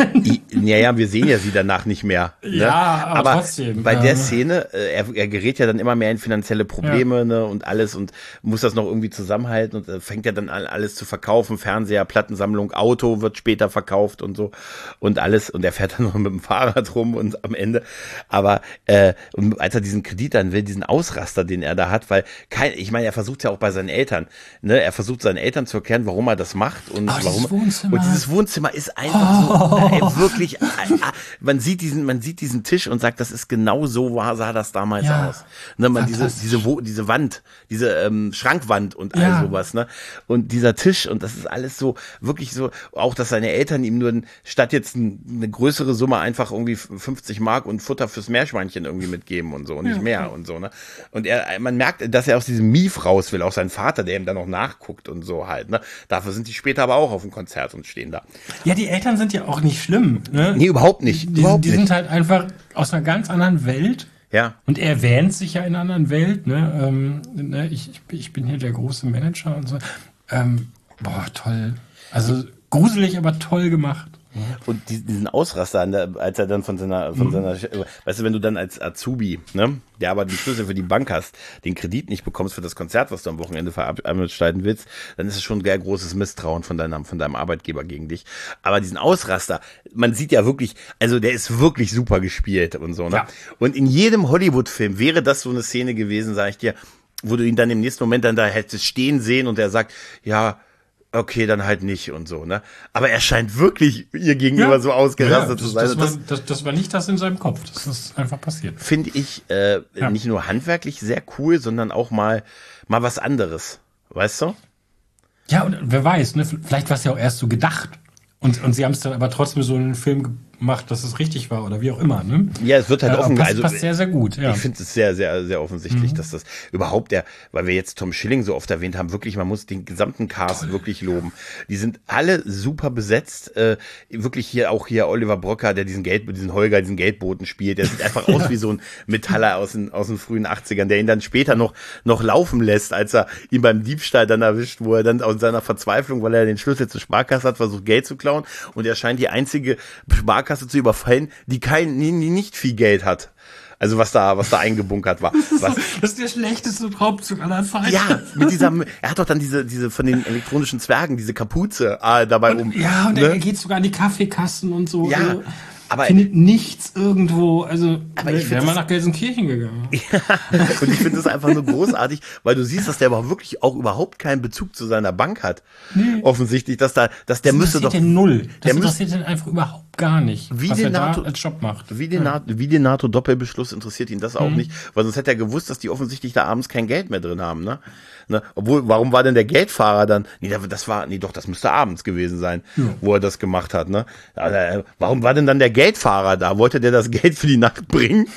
Ja, ja, wir sehen ja sie danach nicht mehr. Ne? Ja, aber, aber trotzdem. Bei der ähm, Szene, äh, er, er gerät ja dann immer mehr in finanzielle Probleme, ja. ne, und alles und muss das noch irgendwie zusammenhalten und äh, fängt ja dann an, alles zu verkaufen. Fernseher, Plattensammlung, Auto wird später verkauft und so und alles. Und er fährt dann noch mit dem Fahrrad rum und am Ende. Aber äh, und als er diesen Kredit dann will, diesen Ausraster, den er da hat, weil kein, ich meine, er versucht ja auch bei seinen Eltern, ne, er versucht seinen Eltern zu erklären, warum er das macht und oh, warum. Dieses Wohnzimmer. Und dieses Wohnzimmer ist einfach oh. so, ey, wirklich. Man sieht diesen, man sieht diesen Tisch und sagt, das ist genau so war, sah das damals ja, aus. Ne, man diese, diese, Wo, diese Wand, diese ähm, Schrankwand und all ja. sowas, ne? Und dieser Tisch und das ist alles so, wirklich so, auch dass seine Eltern ihm nur statt jetzt ein, eine größere Summe einfach irgendwie fünfzig Mark und Futter fürs Meerschweinchen irgendwie mitgeben und so und nicht ja. mehr und so, ne? Und er, man merkt, dass er aus diesem Mief raus will, auch sein Vater, der ihm dann noch nachguckt und so halt, ne? Dafür sind die später aber auch auf dem Konzert und stehen da. Ja, die Eltern sind ja auch nicht schlimm, ne? Nee, überhaupt nicht. Die, überhaupt die nicht. sind halt einfach aus einer ganz anderen Welt. Ja. Und er wähnt sich ja in einer anderen Welt, ne? Ähm, ne? Ich, ich bin hier der große Manager und so. Ähm, boah, toll. Also gruselig, aber toll gemacht. Und diesen Ausraster, als er dann von seiner, von seiner, weißt du, wenn du dann als Azubi, ne, der aber die Schlüssel für die Bank hast, den Kredit nicht bekommst für das Konzert, was du am Wochenende veranstalten willst, dann ist es schon ein sehr großes Misstrauen von deinem, von deinem Arbeitgeber gegen dich. Aber diesen Ausraster, man sieht ja wirklich, also der ist wirklich super gespielt und so, ne? Ja. Und in jedem Hollywood-Film wäre das so eine Szene gewesen, sag ich dir, wo du ihn dann im nächsten Moment dann da hättest stehen sehen und er sagt, ja, okay, dann halt nicht und so, ne? Aber er scheint wirklich ihr gegenüber ja. so ausgerastet ja, zu sein. Das, das, war, das, das war nicht das in seinem Kopf. Das ist einfach passiert. Finde ich äh, ja. nicht nur handwerklich sehr cool, sondern auch mal, mal was anderes. Weißt du? Ja, und wer weiß, ne? Vielleicht war es ja auch erst so gedacht. Und, und sie haben es dann aber trotzdem so einen Film gemacht, dass es richtig war oder wie auch immer, ne? Ja, es wird halt ja, offen. Passt, also, passt sehr, sehr gut, ja. Ich finde es sehr, sehr, sehr offensichtlich, Mhm. dass das überhaupt der, weil wir jetzt Tom Schilling so oft erwähnt haben, wirklich, man muss den gesamten Cast Toll. wirklich loben. Die sind alle super besetzt. Äh, wirklich hier auch hier Oliver Brocker, der diesen Geld, diesen Holger, diesen Geldboten spielt. Der sieht einfach aus wie so ein Metaller aus den, aus den frühen achtzigern, der ihn dann später noch, noch laufen lässt, als er ihn beim Diebstahl dann erwischt, wo er dann aus seiner Verzweiflung, weil er den Schlüssel zur Sparkasse hat, versucht Geld zu klauen und er scheint die einzige Sparkasse zu überfallen, die kein, die nicht viel Geld hat. Also was da, was da eingebunkert war. Das ist, was, so, das ist der schlechteste Raubzug aller Zeiten. ja, mit dieser, er hat doch dann diese, diese von den elektronischen Zwergen, diese Kapuze äh, dabei und, um. Ja, und ne? er geht sogar an die Kaffeekassen und so. Ja, also, aber findet nichts irgendwo. Also, aber ich wäre mal das- nach Gelsenkirchen gegangen. Ja, und ich finde es einfach nur großartig, weil du siehst, dass der aber wirklich auch überhaupt keinen Bezug zu seiner Bank hat. Nee. Offensichtlich, dass da, dass der Das müsste doch, interessiert den null. Das der interessiert den einfach überhaupt gar nicht, Wie was den er da NATO als Job macht. Wie den, Ja. NATO, wie den NATO-Doppelbeschluss interessiert ihn das auch Mhm. nicht, weil sonst hätte er gewusst, dass die offensichtlich da abends kein Geld mehr drin haben, ne? Ne? Obwohl, warum war denn der Geldfahrer dann? Nee, das war, nee, doch, das müsste abends gewesen sein, Ja. wo er das gemacht hat, ne? Also, warum war denn dann der Geldfahrer da? Wollte der das Geld für die Nacht bringen?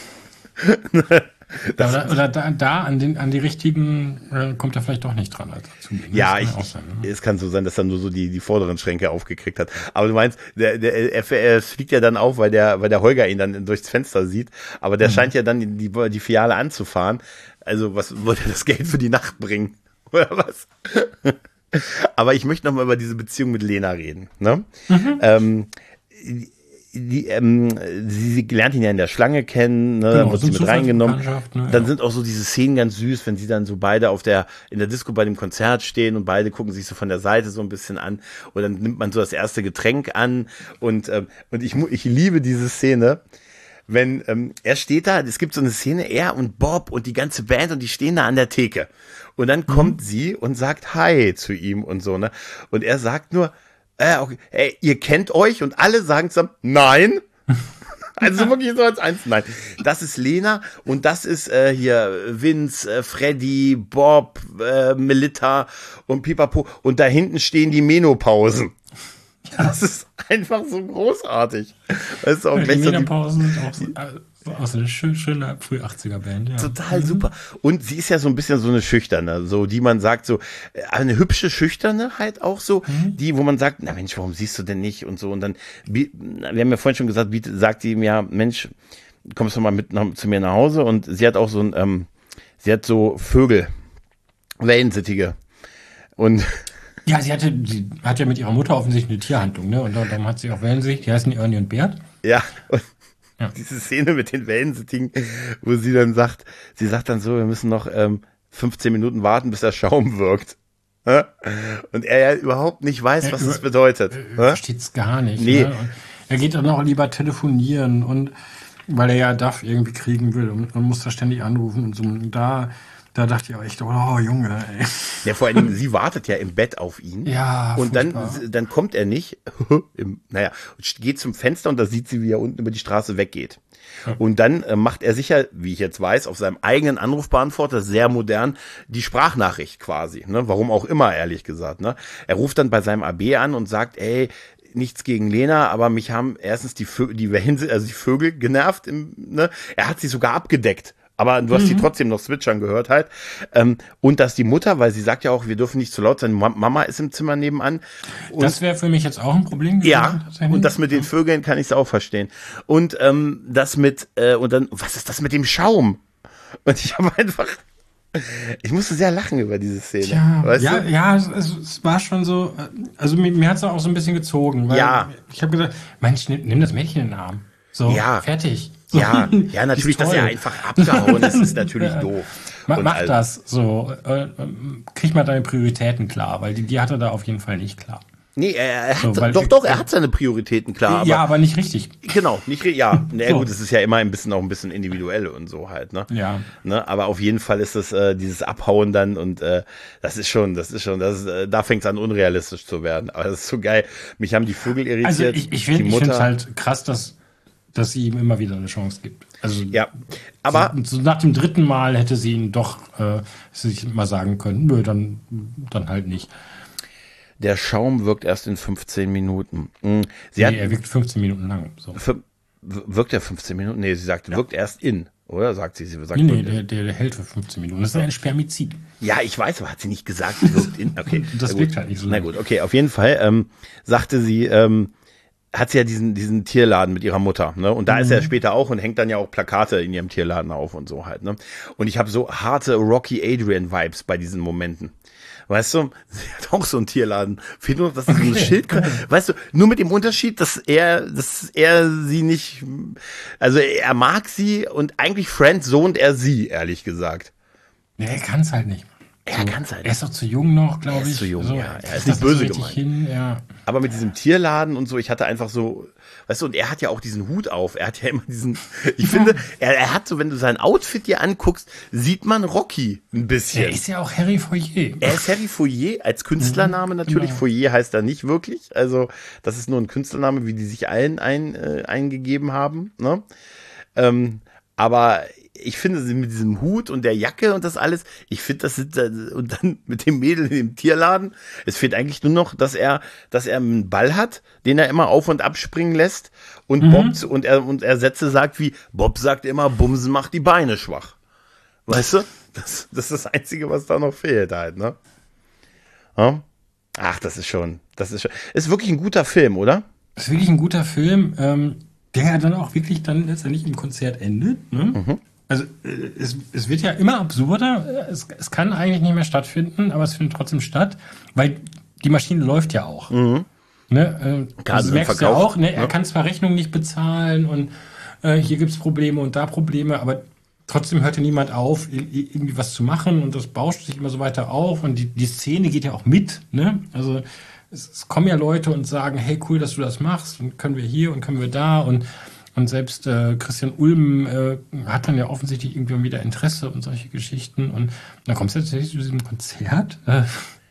Das, Oder, oder da, da an, den, an die richtigen äh, kommt er vielleicht doch nicht dran. Als Azubi. Das ja, kann ich, auch sein, ne? es kann so sein, dass er nur so die, die vorderen Schränke aufgekriegt hat. Aber du meinst, der, der, er, er fliegt ja dann auf, weil der, weil der Holger ihn dann durchs Fenster sieht. Aber der Mhm. scheint ja dann die, die, die Filiale anzufahren. Also, was wollte er das Geld für die Nacht bringen? Oder was? Aber ich möchte noch mal über diese Beziehung mit Lena reden. Ne? Mhm. Ähm, die, ähm, sie, sie lernt ihn ja in der Schlange kennen, ne? Genau, Dann wird so sie eine mit reingenommen. Zufallsbekanntschaft, ne? Dann Ja. sind auch so diese Szenen ganz süß, wenn sie dann so beide auf der, in der Disco bei dem Konzert stehen und beide gucken sich so von der Seite so ein bisschen an und dann nimmt man so das erste Getränk an und, ähm, und ich, mu- ich liebe diese Szene, wenn ähm, er steht da, es gibt so eine Szene, er und Bob und die ganze Band und die stehen da an der Theke und dann kommt sie und sagt Hi zu ihm und so, ne, und er sagt nur, äh, okay, ey, ihr kennt euch und alle sagen zusammen, nein. Also wirklich so als eins. Nein, das ist Lena und das ist äh, hier Vince, äh, Freddy, Bob, äh, Melita und Pipapo. Und da hinten stehen die Menopausen. Das ist einfach so großartig. Weißt du, auch Ja, gleich die so die, Menopausen sind auch so, äh, Auch so eine schön, schöne Früh-achtziger-Band, ja. Total super. Und sie ist ja so ein bisschen so eine Schüchterne, so die man sagt, so äh, eine hübsche Schüchterne halt auch so, mhm. die, wo man sagt, na Mensch, warum siehst du denn nicht und so. Und dann, wie, wir haben ja vorhin schon gesagt, wie, sagt sie ihm ja, Mensch, kommst du mal mit nach, zu mir nach Hause? Und sie hat auch so ein, ähm, sie hat so Vögel, Wellensittige. Und ja, sie hatte, sie hat ja mit ihrer Mutter offensichtlich eine Tierhandlung, ne? Und darum hat sie auch Wellensittiche, die heißen Ernie und Bert. Ja, und ja. Diese Szene mit den Wellensittigen, wo sie dann sagt, sie sagt dann so, wir müssen noch ähm, fünfzehn Minuten warten, bis der Schaum wirkt. Hä? Und er ja überhaupt nicht weiß, was er, das bedeutet. Er versteht's gar nicht. Nee. Ne? Er geht dann auch lieber telefonieren und weil er ja Duff irgendwie kriegen will und man muss da ständig anrufen und so. Und da, da dachte ich auch echt, oh Junge, ey. Ja, vor allem, sie wartet ja im Bett auf ihn. Ja, und dann, furchtbar. dann kommt er nicht, im, naja, geht zum Fenster und da sieht sie, wie er unten über die Straße weggeht. Ja. Und dann äh, macht er sicher, wie ich jetzt weiß, auf seinem eigenen Anrufbeantworter, sehr modern, die Sprachnachricht quasi. Ne? Warum auch immer, ehrlich gesagt. Ne? Er ruft dann bei seinem A B an und sagt, ey, nichts gegen Lena, aber mich haben erstens die Vögel, die Wellen, also die Vögel genervt. Im, ne? Er hat sie sogar abgedeckt. Aber du hast sie mhm. trotzdem noch zwitschern gehört halt. Ähm, und dass die Mutter, weil sie sagt ja auch, wir dürfen nicht zu laut sein, Mama ist im Zimmer nebenan. Und das wäre für mich jetzt auch ein Problem gewesen. Ja, und das mit den Vögeln kann ich es auch verstehen. Und ähm, das mit, äh, und dann, was ist das mit dem Schaum? Und ich habe einfach, ich musste sehr lachen über diese Szene. Tja, weißt ja, du? ja, es, es war schon so, also mir, mir hat es auch so ein bisschen gezogen. Weil Ja. Ich habe gesagt, Mensch, nimm, nimm das Mädchen in den Arm. So, Ja. fertig. Ja, ja, natürlich, dass er einfach abgehauen ist, ist natürlich doof. Mach, mach also, das so. Äh, krieg mal deine Prioritäten klar, weil die, die hat er da auf jeden Fall nicht klar. Nee, er, er hat, So, weil- doch, doch, er hat seine Prioritäten klar. ja, Aber, aber nicht richtig. genau, nicht, re- ja, na So. gut, es ist ja immer ein bisschen auch ein bisschen individuell und so halt, ne? Ja. Ne, aber auf jeden Fall ist das äh, dieses Abhauen dann und äh, das ist schon, das ist schon, das ist, äh, da fängt es an unrealistisch zu werden. Aber das ist so geil. Mich haben die Vögel irritiert. Also ich, ich finde die ich finde Mutter. es halt krass, dass, dass sie ihm immer wieder eine Chance gibt. Also Ja, aber so, so nach dem dritten Mal hätte sie ihn doch äh, sich mal sagen können, nö, dann, dann halt nicht. der Schaum wirkt erst in fünfzehn Minuten. Mm, Sie Nee, hat, er wirkt fünfzehn Minuten lang. So. fün- wirkt er fünfzehn Minuten? Nee, sie sagt, wirkt erst in, oder? Sagt sie, sie sagt Nee, nee, wirkt- der, der, der hält für fünfzehn Minuten. Das ist ein Spermizid. Ja, ich weiß, aber hat sie nicht gesagt, wirkt in. Okay, Das na wirkt gut. halt nicht so Na lange. gut, okay, auf jeden Fall ähm, sagte sie, ähm, hat sie ja diesen diesen Tierladen mit ihrer Mutter, ne? Und da ist er später auch und hängt dann ja auch Plakate in ihrem Tierladen auf und so halt, ne? Und ich habe so harte Rocky Adrian Vibes bei diesen Momenten. Weißt du, sie hat auch so einen Tierladen. Fehlt nur noch, dass sie so ein Schild, weißt du, nur mit dem Unterschied, dass er, dass er sie nicht, also er mag sie und eigentlich friendzoned er sie, ehrlich gesagt. Nee, er kann es halt nicht. Er kann's halt Er ist doch zu jung noch, glaube Er ich. ist zu jung, so, ja. Er kriegt ist nicht das böse so richtig hin, ja. Aber mit diesem Tierladen und so, ich hatte einfach so, weißt du, und er hat ja auch diesen Hut auf. Er hat ja immer diesen, ich finde, er, er hat so, wenn du sein Outfit dir anguckst, sieht man Rocky ein bisschen. Er ist ja auch Harry Foyer. Er ist Harry Foyer, als Künstlername natürlich. genau. Foyer heißt er nicht wirklich. Also, das ist nur ein Künstlername, wie die sich allen ein, äh, eingegeben haben. Ne? Ähm, aber ich finde, sie mit diesem Hut und der Jacke und das alles, ich finde, das sind, äh, und dann mit dem Mädel in dem Tierladen, es fehlt eigentlich nur noch, dass er, dass er einen Ball hat, den er immer auf und ab springen lässt und Mhm. Bob, und er, und er Sätze sagt wie, Bob sagt immer, Bumsen macht die Beine schwach. Weißt du? Das, das ist das Einzige, was da noch fehlt halt, ne? Ja? Ach, das ist schon, das ist schon, ist wirklich ein guter Film, oder? Das ist wirklich ein guter Film, ähm, der ja dann auch wirklich dann letztendlich im Konzert endet. Ne? Mhm. Also äh, es, es wird ja immer absurder. Es, es kann eigentlich nicht mehr stattfinden, aber es findet trotzdem statt, weil die Maschine läuft ja auch. Ne? Äh, Gerade das im merkst du ja Verkauf, auch. Ne? Er ne? kann zwar Rechnungen nicht bezahlen und äh, hier gibt's Probleme und da Probleme, aber trotzdem hört ja niemand auf, i- i- irgendwie was zu machen und das bauscht sich immer so weiter auf und die, die Szene geht ja auch mit. Ne? Also es, es kommen ja Leute und sagen, hey, cool, dass du das machst und können wir hier und können wir da und und selbst äh, Christian Ulm äh, hat dann ja offensichtlich irgendwie wieder Interesse und solche Geschichten und dann kommst du tatsächlich zu diesem Konzert äh,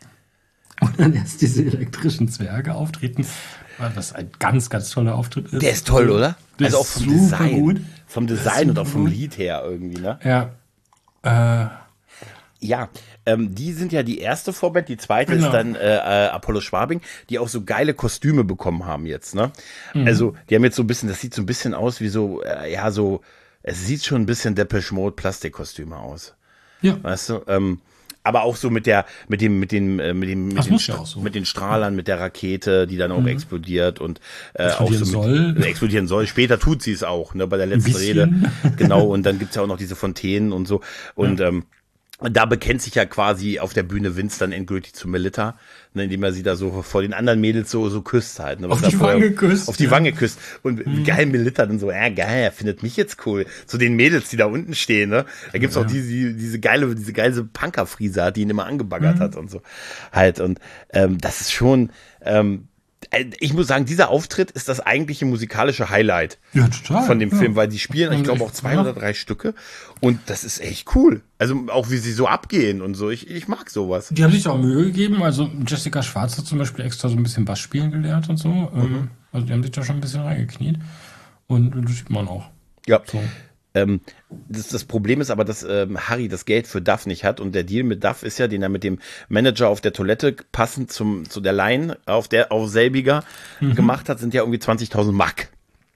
und dann erst diese elektrischen Zwerge auftreten, weil das ein ganz, ganz toller Auftritt ist. Der ist toll, oder? Der also auch ist vom super Design. gut. Vom Der ist Design und auch super vom gut. Lied her irgendwie, ne? Ja. Äh, Ja, ähm, die sind ja die erste Vorband, die zweite Genau. ist dann äh, äh, Apollo Schwabing, die auch so geile Kostüme bekommen haben jetzt, ne? Also, die haben jetzt so ein bisschen, das sieht so ein bisschen aus wie so, äh, ja, so es sieht schon ein bisschen Depeche Mode Plastikkostüme aus. Ja. Weißt du, ähm, aber auch so mit der, mit dem, mit dem, äh, mit dem, mit den, ja so. mit den Strahlern, mit der Rakete, die dann auch mhm. explodiert und äh, explodieren auch so soll. Mit, explodieren soll. Später tut sie es auch, ne, bei der letzten Rede. Genau, und dann gibt's ja auch noch diese Fontänen und so. Und ja. ähm, da bekennt sich ja quasi auf der Bühne Vince dann endgültig zu Melita, ne, indem er sie da so vor den anderen Mädels so so küsst halt. Ne, auf die vorher, Wange küsst. Auf die ja. Wange küsst. Und mhm. geil, Melita dann so, ja geil, er findet mich jetzt cool. Zu den Mädels, die da unten stehen, ne. Da gibt's ja. auch diese, die, diese geile, diese geile Punkerfriese, die ihn immer angebaggert mhm. hat und so. Halt, und ähm, das ist schon, ähm, ich muss sagen, dieser Auftritt ist das eigentliche musikalische Highlight ja, total, von dem ja. Film, weil die spielen, ich glaube, auch zwei ja. oder drei Stücke und das ist echt cool. Also auch wie sie so abgehen und so, ich, ich mag sowas. Die haben sich auch Mühe gegeben, also Jessica Schwarz hat zum Beispiel extra so ein bisschen Bass spielen gelernt und so, mhm. also die haben sich da schon ein bisschen reingekniet und das sieht man auch. Ja. So. Ähm, das, das Problem ist aber, dass ähm, Harry das Geld für Duff nicht hat und der Deal mit Duff ist ja, den er mit dem Manager auf der Toilette passend zum, zu der Line auf der auf selbiger mhm. gemacht hat, sind ja irgendwie zwanzigtausend Mark.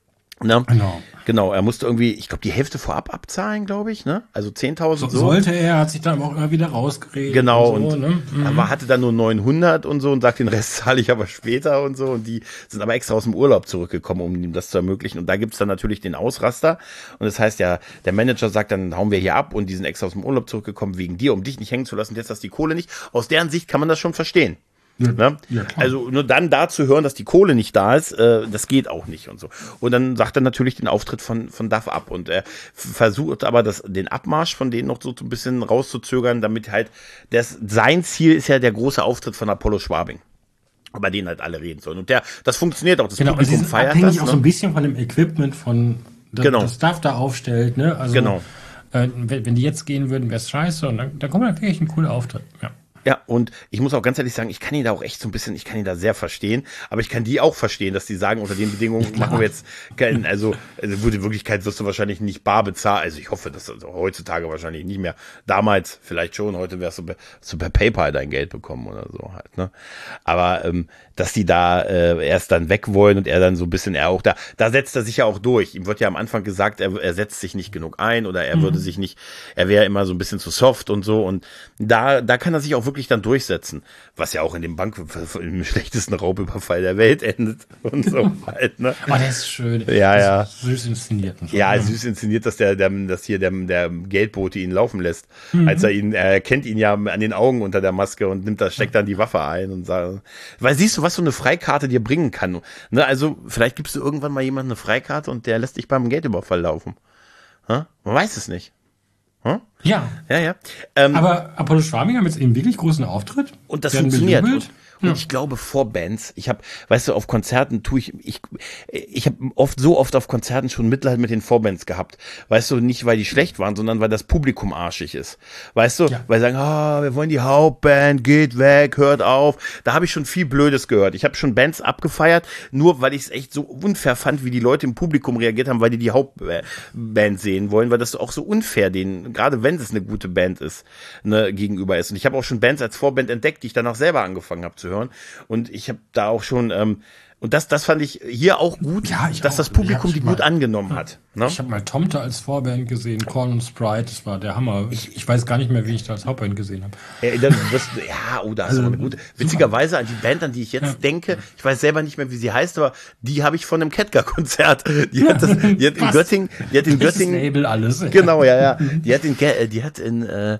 Ne? Genau. Genau, er musste irgendwie, ich glaube, die Hälfte vorab abzahlen, glaube ich, ne? Also zehntausend so. Sollte er, hat sich dann aber auch immer wieder rausgeredet. Genau, und, so, und ne? mhm. aber hatte dann nur neunhundert und so und sagt, den Rest zahle ich aber später und so. Und die sind aber extra aus dem Urlaub zurückgekommen, um ihm das zu ermöglichen. Und da gibt's dann natürlich den Ausraster. Und das heißt ja, der Manager sagt, dann hauen wir hier ab und die sind extra aus dem Urlaub zurückgekommen wegen dir, um dich nicht hängen zu lassen. Jetzt hast du die Kohle nicht. Aus deren Sicht kann man das schon verstehen. Ja, ne? Ja, also nur dann da zu hören, dass die Kohle nicht da ist, äh, das geht auch nicht und so. Und dann sagt er natürlich den Auftritt von von Duff ab und er versucht aber das, den Abmarsch von denen noch so ein bisschen rauszuzögern, damit halt das, sein Ziel ist ja der große Auftritt von Apollo Schwabing, über den halt alle reden sollen. Und der, das funktioniert auch, das genau, Publikum und sie sind feiert abhängig das. auch Ne? so ein bisschen von dem Equipment von das, genau. das Duff da aufstellt, ne? Also genau. äh, wenn, wenn die jetzt gehen würden, wäre es scheiße und dann, dann kommt halt wirklich ein cooler Auftritt. Ja. Ja, und ich muss auch ganz ehrlich sagen, ich kann ihn da auch echt so ein bisschen, ich kann ihn da sehr verstehen, aber ich kann die auch verstehen, dass die sagen, unter den Bedingungen ja, machen wir jetzt keinen, also, also in Wirklichkeit wirst du wahrscheinlich nicht bar bezahlen, also ich hoffe, dass also heutzutage wahrscheinlich nicht mehr, damals vielleicht schon, heute wärst du, hast du per PayPal dein Geld bekommen oder so halt, ne, aber ähm, dass die da äh, erst dann weg wollen und er dann so ein bisschen, er auch da, da setzt er sich ja auch durch, ihm wird ja am Anfang gesagt, er, er setzt sich nicht genug ein oder er mhm. würde sich nicht, er wäre immer so ein bisschen zu soft und so und da, da kann er sich auch wirklich dann durchsetzen, was ja auch in dem Bank im schlechtesten Raubüberfall der Welt endet und so halt, ne? Oh, der ist schön. Ja, ja. Süß inszeniert. Und so. Ja, süß inszeniert, dass der, der dass hier der, der Geldbote ihn laufen lässt. Mhm. Als er ihn, er kennt ihn ja an den Augen unter der Maske und nimmt da, steckt dann die Waffe ein und sagt, weil siehst du, was so eine Freikarte dir bringen kann, ne? Also, vielleicht gibst du irgendwann mal jemandem eine Freikarte und der lässt dich beim Geldüberfall laufen. Ha? Man weiß es nicht. Hm? Ja. Ja, ja. Ähm, aber Apollo Schwabing haben jetzt eben wirklich großen Auftritt. Und das funktioniert. Und, und ja. ich glaube, vor Bands, ich habe, weißt du, auf Konzerten tue ich, ich, ich habe oft, so oft auf Konzerten schon Mitleid mit den Vorbands gehabt. Weißt du, nicht weil die schlecht waren, sondern weil das Publikum arschig ist. Weißt du, ja. weil sie sagen, ah, wir wollen die Hauptband, geht weg, hört auf. Da habe ich schon viel Blödes gehört. Ich habe schon Bands abgefeiert, nur weil ich es echt so unfair fand, wie die Leute im Publikum reagiert haben, weil die die Hauptband sehen wollen, weil das auch so unfair denen, gerade wenn es eine gute Band ist, ne, gegenüber ist. Und ich habe auch schon Bands als Vorband entdeckt, die ich danach selber angefangen habe zu hören. Und ich habe da auch schon, ähm, und das, das fand ich hier auch gut, ja, dass auch. das Publikum die mal, gut angenommen hat. Ne? Ich habe mal Tomte als Vorband gesehen, Korn und Sprite, das war der Hammer. Ich, ich weiß gar nicht mehr, wie ich da als Hauptband gesehen habe. Ja, dann wirst, ja, oh, da hast du also, eine gute. Witzigerweise an die Band, an die ich jetzt ja. denke, ich weiß selber nicht mehr, wie sie heißt, aber die habe ich von einem Ketka-Konzert. Die hat das, die hat in Göttingen, die hat in Göttingen. Label alles. Genau, ja, ja. Die hat in, die hat in, äh,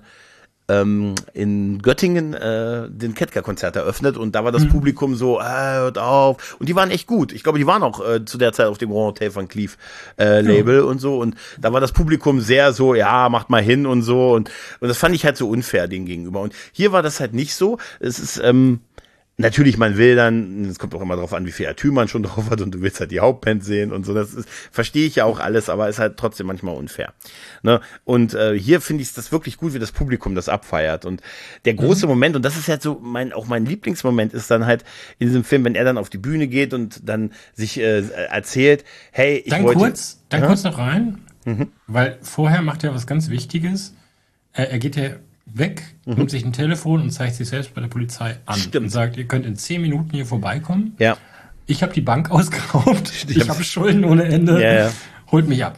ähm, in Göttingen äh, den Ketka-Konzert eröffnet und da war das mhm. Publikum so, äh, hört auf. Und die waren echt gut. Ich glaube, die waren auch äh, zu der Zeit auf dem Grand Hotel Van Cleef äh, Label ja. und so. Und da war das Publikum sehr so, ja, macht mal hin und so. Und, und das fand ich halt so unfair denen gegenüber. Und hier war das halt nicht so. Es ist, ähm, natürlich, man will dann, es kommt auch immer drauf an, wie viel Atü man schon drauf hat und du willst halt die Hauptband sehen und so, das ist, verstehe ich ja auch alles, aber ist halt trotzdem manchmal unfair. Ne? Und äh, hier finde ich das wirklich gut, wie das Publikum das abfeiert und der große mhm. Moment, und das ist halt so mein, auch mein Lieblingsmoment ist dann halt in diesem Film, wenn er dann auf die Bühne geht und dann sich äh, erzählt, hey, ich dann wollte... Kurz, dann ja? kurz noch rein, mhm. weil vorher macht er was ganz Wichtiges, er, er geht ja weg, mhm. nimmt sich ein Telefon und zeigt sich selbst bei der Polizei an. Stimmt. Und sagt, ihr könnt in zehn Minuten hier vorbeikommen. Ja. Ich habe die Bank ausgeraubt. Stimmt. Ich habe Schulden ohne Ende. Ja, ja. Holt mich ab.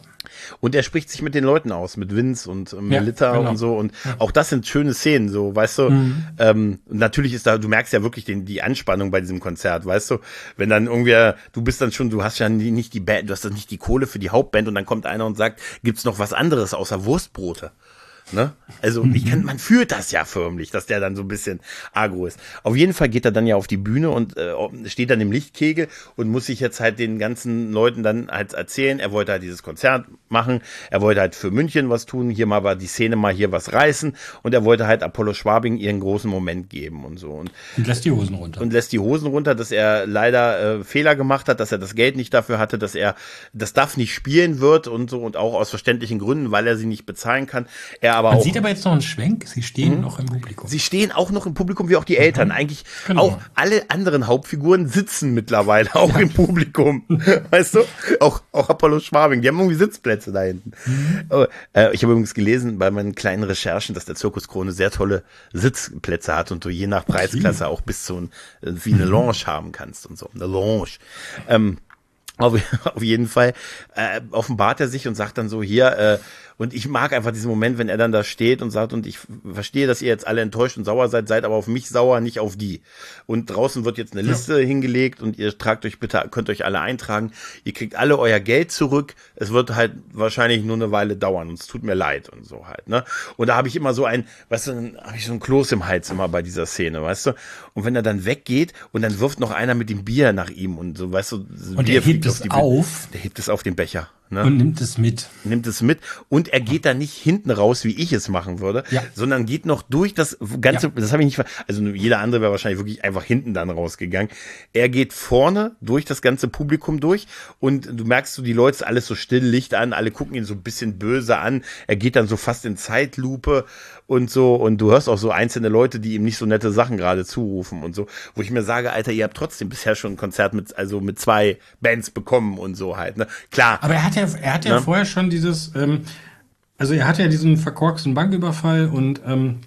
Und er spricht sich mit den Leuten aus, mit Vince und ähm, Ja, Melita genau. und so. Und Ja. auch das sind schöne Szenen, so, weißt du. Mhm. Ähm, und natürlich ist da, du merkst ja wirklich den, die Anspannung bei diesem Konzert, weißt du. Wenn dann irgendwie, du bist dann schon, du hast ja nie- nicht die Band, du hast dann nicht die Kohle für die Hauptband und dann kommt einer und sagt, gibt's noch was anderes außer Wurstbrote? Ne? Also ich kann, man fühlt das ja förmlich, dass der dann so ein bisschen agro ist. Auf jeden Fall geht er dann ja auf die Bühne und äh, steht dann im Lichtkegel und muss sich jetzt halt den ganzen Leuten dann halt erzählen, er wollte halt dieses Konzert machen, er wollte halt für München was tun, hier mal war die Szene mal hier was reißen und er wollte halt Apollo Schwabing ihren großen Moment geben und so. Und, Und lässt die Hosen runter. und lässt die Hosen runter, dass er leider äh, Fehler gemacht hat, dass er das Geld nicht dafür hatte, dass er das D A F nicht spielen wird und so und auch aus verständlichen Gründen, weil er sie nicht bezahlen kann. Er aber Man auch sieht aber jetzt noch einen Schwenk, sie stehen noch im Publikum. Sie stehen auch noch im Publikum, wie auch die Eltern. Eigentlich Genau. auch alle anderen Hauptfiguren sitzen mittlerweile auch im Publikum. Weißt du? Auch, auch Apollo Schwabing, die haben irgendwie Sitzplätze da hinten. Oh, äh, ich habe übrigens gelesen bei meinen kleinen Recherchen, dass der Zirkus Krone sehr tolle Sitzplätze hat und du je nach Preisklasse auch bis zu ein, wie eine Lounge haben kannst und so. Eine Lounge. Ähm, auf, auf jeden Fall äh, offenbart er sich und sagt dann so, hier, äh, und ich mag einfach diesen Moment, wenn er dann da steht und sagt, und ich verstehe, dass ihr jetzt alle enttäuscht und sauer seid, seid aber auf mich sauer, nicht auf die. Und draußen wird jetzt eine Liste ja. hingelegt und ihr tragt euch bitte, könnt euch alle eintragen. Ihr kriegt alle euer Geld zurück. Es wird halt wahrscheinlich nur eine Weile dauern und es tut mir leid und so halt, ne? Und da habe ich immer so ein, weißt du, dann habe ich so ein Kloß im Hals immer bei dieser Szene, weißt du? Und wenn er dann weggeht und dann wirft noch einer mit dem Bier nach ihm und so, weißt du, so und Bier er hebt fliegt es die auf. Der hebt es auf den Becher. Ne? Und nimmt es mit. Nimmt es mit und er geht da nicht hinten raus, wie ich es machen würde, ja. sondern geht noch durch das ganze, ja. das habe ich nicht, also jeder andere wäre wahrscheinlich wirklich einfach hinten dann rausgegangen. Er geht vorne durch das ganze Publikum durch und du merkst so, die Leute, alles so still, Licht an, alle gucken ihn so ein bisschen böse an. Er geht dann so fast in Zeitlupe und so und du hörst auch so einzelne Leute, die ihm nicht so nette Sachen gerade zurufen und so, wo ich mir sage, Alter, ihr habt trotzdem bisher schon ein Konzert mit, also mit zwei Bands bekommen und so halt, ne? Klar. Aber er hat ja, er hat ja ne? vorher schon dieses, ähm, also er hatte ja diesen verkorksten Banküberfall und ähm,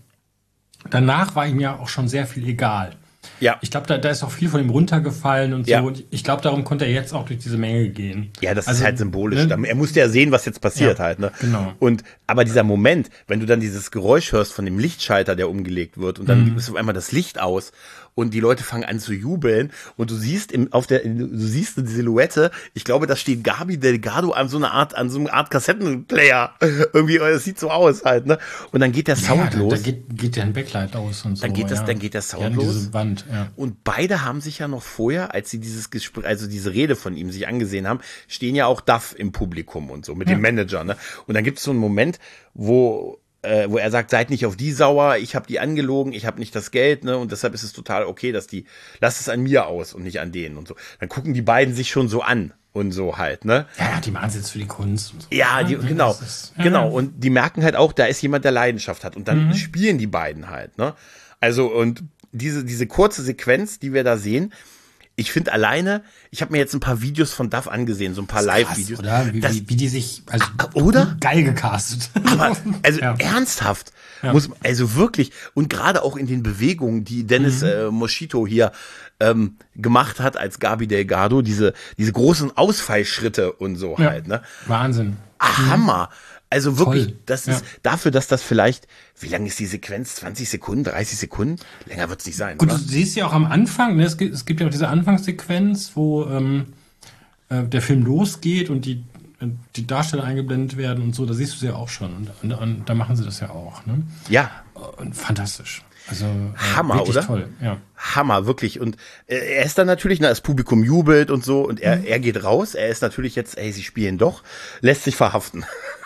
danach war ihm ja auch schon sehr viel egal. Ja. Ich glaube, da, da ist auch viel von ihm runtergefallen und so. Ja. Und ich glaube, darum konnte er jetzt auch durch diese Menge gehen. Ja, das also, ist halt symbolisch. Ne? Er musste ja sehen, was jetzt passiert ja, halt. Ne? Genau. Und aber dieser Moment, wenn du dann dieses Geräusch hörst von dem Lichtschalter, der umgelegt wird, und dann Mhm. ist auf einmal das Licht aus und die Leute fangen an zu jubeln und du siehst im, auf der, du siehst die Silhouette, ich glaube, da steht Gabi Delgado an so einer Art, an so einer Art Kassettenplayer. Irgendwie, es sieht so aus halt, ne? Und dann geht der Sound ja, los. Da, da geht, geht der ein Backlight aus und so. Dann geht das, ja. dann geht der Sound ja, los. Diese Wand, ja. Und beide haben sich ja noch vorher, als sie dieses Gespräch, also diese Rede von ihm sich angesehen haben, stehen ja auch D A F im Publikum und so, mit ja. dem Manager, ne? Und dann gibt es so einen Moment, wo äh, wo er sagt, seid nicht auf die sauer, ich habe die angelogen, ich habe nicht das Geld, ne? Und deshalb ist es total okay, dass die, lasst es an mir aus und nicht an denen und so. Dann gucken die beiden sich schon so an und so halt, ne? Ja, die machen es jetzt für die Kunst und so. Ja, die, genau, ist, ja. genau. Und die merken halt auch, da ist jemand, der Leidenschaft hat. Und dann Mhm. spielen die beiden halt, ne? Also, und diese, diese kurze Sequenz, die wir da sehen, ich finde alleine, ich habe mir jetzt ein paar Videos von D A F angesehen, so ein paar Live-Videos. Oder? Wie, Das- wie, wie die sich, also Oder? geil gecastet. Aber, also Ja. ernsthaft, Ja. muss also wirklich, und gerade auch in den Bewegungen, die Dennis Mhm. äh, Moschito hier ähm, gemacht hat als Gabi Delgado, diese, diese großen Ausfallschritte und so Ja. halt, ne? Wahnsinn. Ah, Hammer. Also wirklich, Toll. das Ja. ist dafür, dass das vielleicht, wie lang ist die Sequenz? zwanzig Sekunden, dreißig Sekunden? Länger wird's nicht sein, Gut, du oder? siehst ja auch am Anfang, ne, es, gibt, es gibt ja auch diese Anfangssequenz, wo ähm, äh, der Film losgeht und die, äh, die Darsteller eingeblendet werden und so, da siehst du sie ja auch schon. Und, und, und da machen sie das ja auch. Ne? Ja, Und fantastisch. Also äh, Hammer, wirklich oder? toll. Ja. Hammer, wirklich. Und äh, er ist dann natürlich, na, das Publikum jubelt und so und er, Mhm. er geht raus. Er ist natürlich jetzt, ey, sie spielen doch, lässt sich verhaften.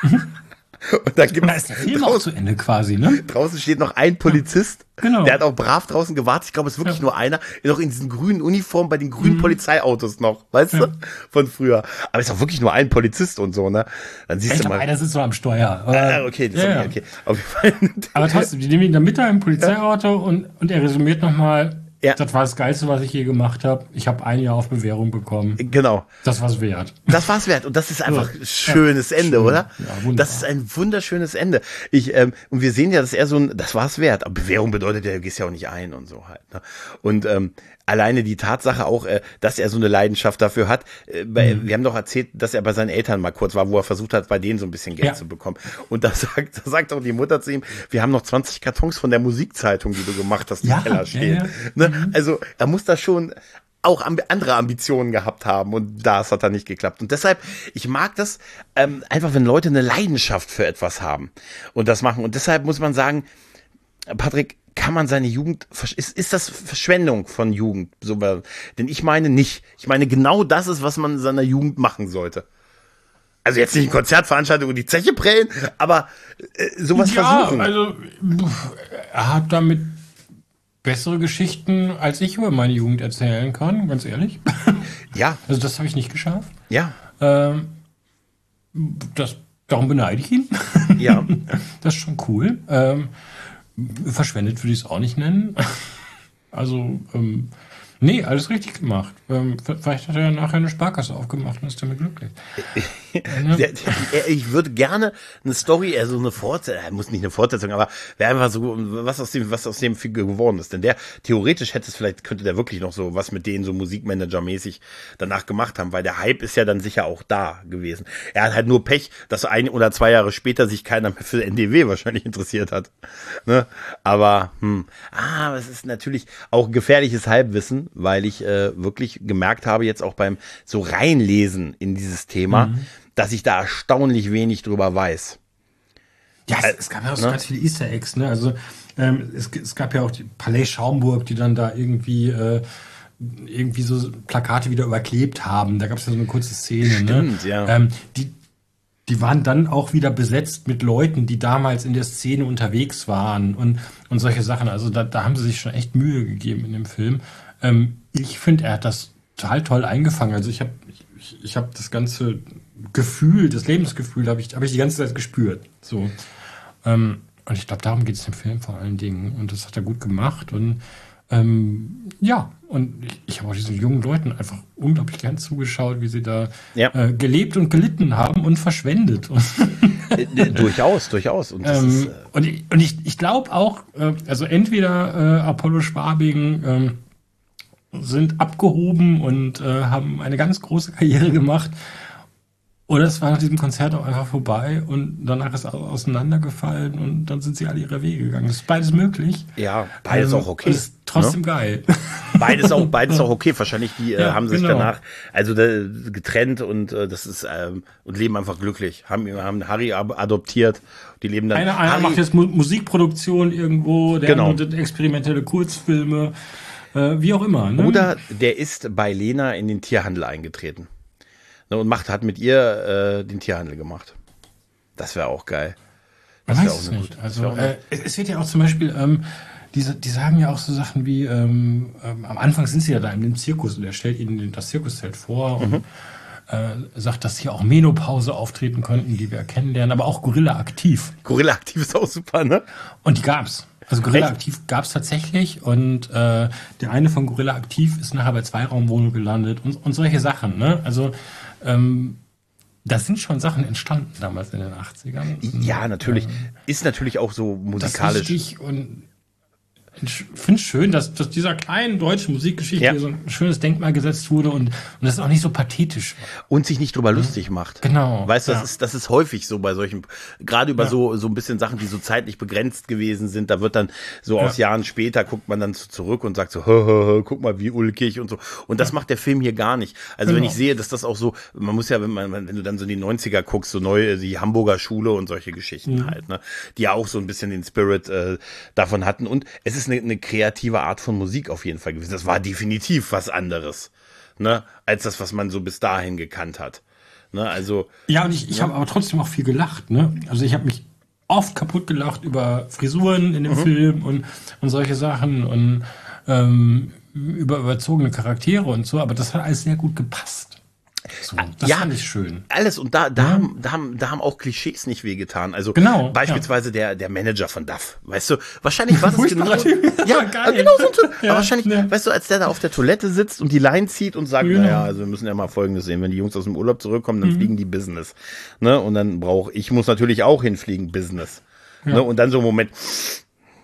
Und da Und gibt da ist der Film auch zu Ende quasi, ne? Draußen steht noch ein Polizist. Genau. Der hat auch brav draußen gewartet. Ich glaube, es ist wirklich nur einer. Ist auch in diesen grünen Uniformen bei den grünen Polizeiautos noch. Weißt Mhm. Ja. du? Von früher. Aber es ist auch wirklich nur ein Polizist und so, ne? Dann siehst Ich du glaube, mal. einer sitzt so am Steuer. Aber, Ah, okay, das ja, ist ja. okay. Auf jeden Fall. Aber trotzdem, die nehmen ihn dann mit da im Polizeiauto und, und er resümiert nochmal, Ja. das war das Geilste, was ich je gemacht habe. Ich habe ein Jahr auf Bewährung bekommen. Genau. Das war's wert. Das war's wert. Und das ist einfach Ja. ein schönes Ja. Ende, Schön. oder? Ja, wunderbar. Das ist ein wunderschönes Ende. Ich, ähm, und wir sehen ja, dass er so ein, das war's wert. Aber Bewährung bedeutet ja, du gehst ja auch nicht ein und so halt. Ne? Und, ähm, alleine die Tatsache auch, äh, dass er so eine Leidenschaft dafür hat. Äh, bei, Mhm. Wir haben doch erzählt, dass er bei seinen Eltern mal kurz war, wo er versucht hat, bei denen so ein bisschen Geld Ja. zu bekommen. Und da sagt, da sagt auch die Mutter zu ihm, wir haben noch zwanzig Kartons von der Musikzeitung, die du gemacht hast, im Ja, Keller ja, stehen. ja. Ne? Also er muss da schon auch amb- andere Ambitionen gehabt haben und das hat dann nicht geklappt. Und deshalb, ich mag das ähm, einfach, wenn Leute eine Leidenschaft für etwas haben und das machen. Und deshalb muss man sagen, Patrick, kann man seine Jugend, versch- ist, ist das Verschwendung von Jugend? So, denn ich meine nicht. Ich meine, genau das ist, was man in seiner Jugend machen sollte. Also jetzt nicht ein Konzertveranstaltung und die Zeche prellen, aber äh, sowas ja, versuchen. also pff, er hat damit bessere Geschichten, als ich über meine Jugend erzählen kann, ganz ehrlich. Ja, Also das habe ich nicht geschafft. ja, Ähm, das, darum beneide ich ihn. ja. Das ist schon cool. Ähm, verschwendet würde ich es auch nicht nennen. Also, ähm, nee, alles richtig gemacht. Ähm, vielleicht hat er ja nachher eine Sparkasse aufgemacht und ist damit glücklich. Der, der, ich würde gerne eine Story, also eine Fortsetzung, muss nicht eine Fortsetzung, aber wäre einfach so, was aus dem, was aus dem Figur geworden ist. Denn der, theoretisch hätte es vielleicht, könnte der wirklich noch so was mit denen so Musikmanager-mäßig danach gemacht haben, weil der Hype ist ja dann sicher auch da gewesen. Er hat halt nur Pech, dass ein oder zwei Jahre später sich keiner mehr für N D W wahrscheinlich interessiert hat. Ne? Aber, hm, ah, es ist natürlich auch gefährliches Halbwissen, weil ich äh, wirklich gemerkt habe, jetzt auch beim so reinlesen in dieses Thema, mhm. dass ich da erstaunlich wenig drüber weiß. Ja, es, es gab ja auch so ne? ganz viele Easter Eggs, ne? Also ähm, es, es gab ja auch die Palais Schaumburg, die dann da irgendwie äh, irgendwie so Plakate wieder überklebt haben. Da gab es ja so eine kurze Szene. Stimmt, ne? ja. Ähm, die, die waren dann auch wieder besetzt mit Leuten, die damals in der Szene unterwegs waren und, und solche Sachen. Also da, da haben sie sich schon echt Mühe gegeben in dem Film. Ähm, ich finde, er hat das total toll eingefangen. Also ich habe ich, ich hab das ganze Gefühl, das Lebensgefühl habe ich, hab ich die ganze Zeit gespürt. So. Ähm, und ich glaube, darum geht es im Film vor allen Dingen. Und das hat er gut gemacht. Und ähm, ja, und ich, ich habe auch diesen jungen Leuten einfach unglaublich gern zugeschaut, wie sie da ja. äh, gelebt und gelitten haben und verschwendet. äh, durchaus, durchaus. Und, das ähm, ist, äh und ich, und ich, ich glaube auch, äh, also entweder äh, Apollo Schwabing äh, sind abgehoben und äh, haben eine ganz große Karriere gemacht. Oder es war nach diesem Konzert auch einfach vorbei und danach ist alles auseinandergefallen und dann sind sie alle ihre Wege gegangen. Das ist beides möglich. Ja, beides ähm, auch okay. Ist trotzdem ne? geil. Beides auch, beides auch okay. Wahrscheinlich die äh, ja, haben sich genau. danach also da, getrennt und äh, das ist ähm, und leben einfach glücklich. Haben haben Harry ab- adoptiert. Die leben dann. Einer, einer Harry, macht jetzt Mu- Musikproduktion irgendwo, der genau. andere experimentelle Kurzfilme. Äh, wie auch immer. Ne? Oder der ist bei Lena in den Tierhandel eingetreten. Ne, und macht, hat mit ihr äh, den Tierhandel gemacht. Das wäre auch geil. Das Man wär weiß auch es eine nicht. gute- Also, das wär auch eine- äh, es wird ja auch zum Beispiel, ähm, die, die sagen ja auch so Sachen wie, ähm, ähm, am Anfang sind sie ja da in dem Zirkus und er stellt ihnen das Zirkuszelt vor und Mhm. äh, sagt, dass hier auch Menopause auftreten könnten, die wir kennenlernen, aber auch Gorilla Aktiv. Gorilla Aktiv ist auch super, ne? Und die gab's. Also Gorilla Echt? Aktiv gab's tatsächlich und äh, der eine von Gorilla Aktiv ist nachher bei Zweiraumwohnung gelandet und, und solche Sachen. Ne? Also ähm, das sind schon Sachen entstanden damals in den achtzigern. Ja, natürlich. Ähm, Ist natürlich auch so das ist musikalisch. wichtig und ich finde es schön, dass, dass dieser kleinen deutschen Musikgeschichte Ja. so ein schönes Denkmal gesetzt wurde und, und das ist auch nicht so pathetisch war. Und sich nicht drüber lustig macht. Genau, Weißt du, das ja. ist, das ist häufig so bei solchen, gerade über Ja. so, so ein bisschen Sachen, die so zeitlich begrenzt gewesen sind. Da wird dann so Ja. aus Jahren später guckt man dann so zurück und sagt so, hö, hö, hö, guck mal, wie ulkig und so. Und das macht der Film hier gar nicht. Also wenn Genau. ich sehe, dass das auch so, man muss ja, wenn man, wenn du dann so in die neunziger guckst, so neu, die Hamburger Schule und solche Geschichten Mhm. halt, ne, die ja auch so ein bisschen den Spirit äh, davon hatten. Und es ist eine, eine kreative Art von Musik auf jeden Fall gewesen. Das war definitiv was anderes, ne, als das, was man so bis dahin gekannt hat. Ne, also Ja, und ich, ich habe aber trotzdem auch viel gelacht. Ne? Also ich habe mich oft kaputt gelacht über Frisuren in dem Mhm. Film und, und solche Sachen und ähm, über überzogene Charaktere und so, aber das hat alles sehr gut gepasst. So, das Ja. fand ich schön. alles und da, da, haben, da, haben, da haben auch Klischees nicht wehgetan. Also Genau, beispielsweise der, der Manager von Duff. Weißt du, wahrscheinlich war das genau Furchtbarer Typ. ja, Geil. genau so ein Typ. Ja, Aber wahrscheinlich, ja. weißt du, als der da auf der Toilette sitzt und die Line zieht und sagt, Genau. naja, also wir müssen ja mal Folgendes sehen, wenn die Jungs aus dem Urlaub zurückkommen, Mhm. dann fliegen die Business. Ne? Und dann brauche ich muss natürlich auch hinfliegen, Business. Ne? Und dann so ein Moment,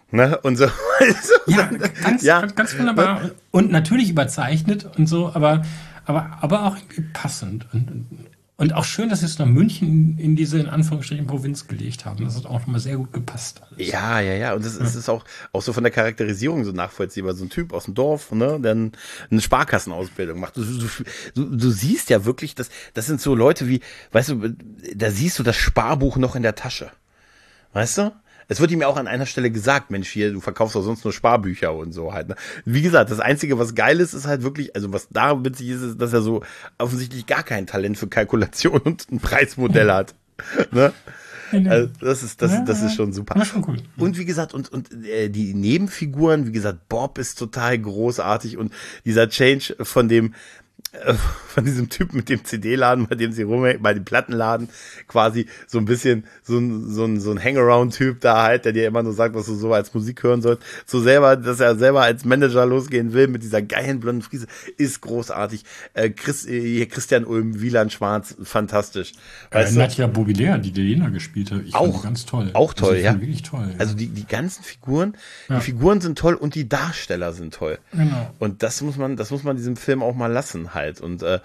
Ne? Und so. Ja, ganz, ja. ganz, ganz wunderbar. Und natürlich überzeichnet und so, aber, aber, aber auch irgendwie passend. Und, und auch schön, dass sie es nach München in diese, in Anführungsstrichen, Provinz gelegt haben. Das hat auch nochmal sehr gut gepasst. Alles. Ja, ja, ja. Und das, das ist auch, auch so von der Charakterisierung so nachvollziehbar. So ein Typ aus dem Dorf, ne, der eine Sparkassenausbildung macht. Du, du, du, du siehst ja wirklich, das, das sind so Leute wie, weißt du, da siehst du das Sparbuch noch in der Tasche. Weißt du? Es wird ihm ja auch an einer Stelle gesagt, Mensch, hier, du verkaufst doch sonst nur Sparbücher und so halt. Ne? Wie gesagt, das Einzige, was geil ist, ist halt wirklich, also was da witzig ist, ist, dass er so offensichtlich gar kein Talent für Kalkulation und ein Preismodell hat. Ne? Also das ist, das, das ist schon super. Das ist schon cool. Und wie gesagt, und, und äh, die Nebenfiguren, wie gesagt, Bob ist total großartig und dieser Change von dem, von diesem Typen mit dem C D-Laden, bei dem sie rumhängen, bei dem Plattenladen, quasi so ein bisschen so ein, so ein, so ein Hangaround-Typ da halt, der dir immer nur sagt, was du so als Musik hören sollst, so selber, dass er selber als Manager losgehen will mit dieser geilen blonden Friese, ist großartig. Äh, Chris, äh, Christian Ulm, Wieland Schwarz, fantastisch. Äh, Nadja Bobilea, die Lena gespielt hat, ich auch, fand die ganz toll. Auch toll, also, ja. Wirklich toll. Also die, die ganzen Figuren, ja. die Figuren sind toll und die Darsteller sind toll. Genau. Und das muss man, das muss man diesem Film auch mal lassen halt. Und äh,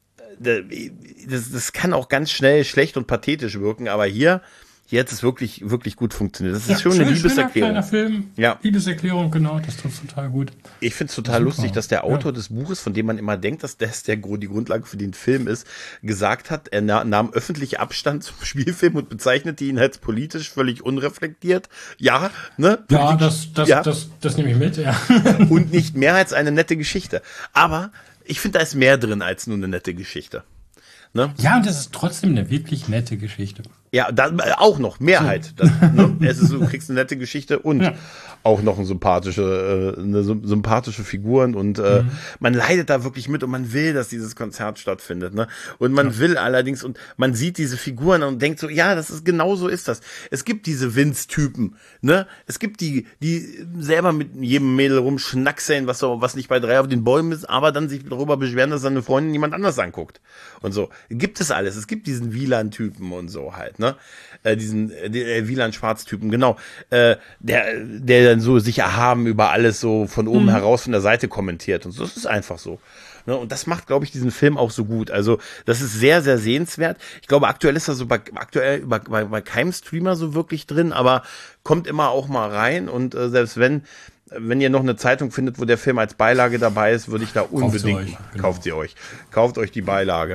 das, das kann auch ganz schnell schlecht und pathetisch wirken, aber hier, hier hat es wirklich, wirklich gut funktioniert. Das ist ja, schon schön, eine Liebeserklärung. Kleiner Film. Ja. Liebeserklärung, genau, das tut total gut. Ich finde es total Super. lustig, dass der Autor ja. des Buches, von dem man immer denkt, dass das der, die Grundlage für den Film ist, gesagt hat, er nahm öffentlich Abstand zum Spielfilm und bezeichnete ihn als politisch völlig unreflektiert. Ja, ne? Ja, das, das, ja. das, das nehme ich mit, ja. Und nicht mehr als eine nette Geschichte. Aber ich finde, da ist mehr drin als nur eine nette Geschichte. Ne? Ja, und das ist trotzdem eine wirklich nette Geschichte. Ja, da, auch noch, Mehrheit. Das, ne? Es ist so, du kriegst eine nette Geschichte und ja. auch noch eine sympathische, äh, eine sympathische Figuren und äh, mhm. man leidet da wirklich mit und man will, dass dieses Konzert stattfindet. Ne? Und man ja. will allerdings, und man sieht diese Figuren und denkt so, ja, das ist genau so ist das. Es gibt diese Vince-Typen, ne? Es gibt die, die selber mit jedem Mädel rumschnackseln, was so, was nicht bei drei auf den Bäumen ist, aber dann sich darüber beschweren, dass seine Freundin jemand anders anguckt. Und so. Gibt es alles. Es gibt diesen Wieland-Typen und so halt. Ne? Äh, diesen äh, Wieland-Schwarz-Typen, genau, äh, der, der dann so sich erhaben über alles so von oben mhm. heraus von der Seite kommentiert und so. Das ist einfach so. Ne? Und das macht, glaube ich, diesen Film auch so gut. Also das ist sehr, sehr sehenswert. Ich glaube, aktuell ist er so bei, aktuell bei, bei, bei keinem Streamer so wirklich drin, aber kommt immer auch mal rein und äh, selbst wenn wenn ihr noch eine Zeitung findet, wo der Film als Beilage dabei ist, würde ich da unbedingt, kauft sie euch, genau. kauft sie euch. Kauft euch die Beilage.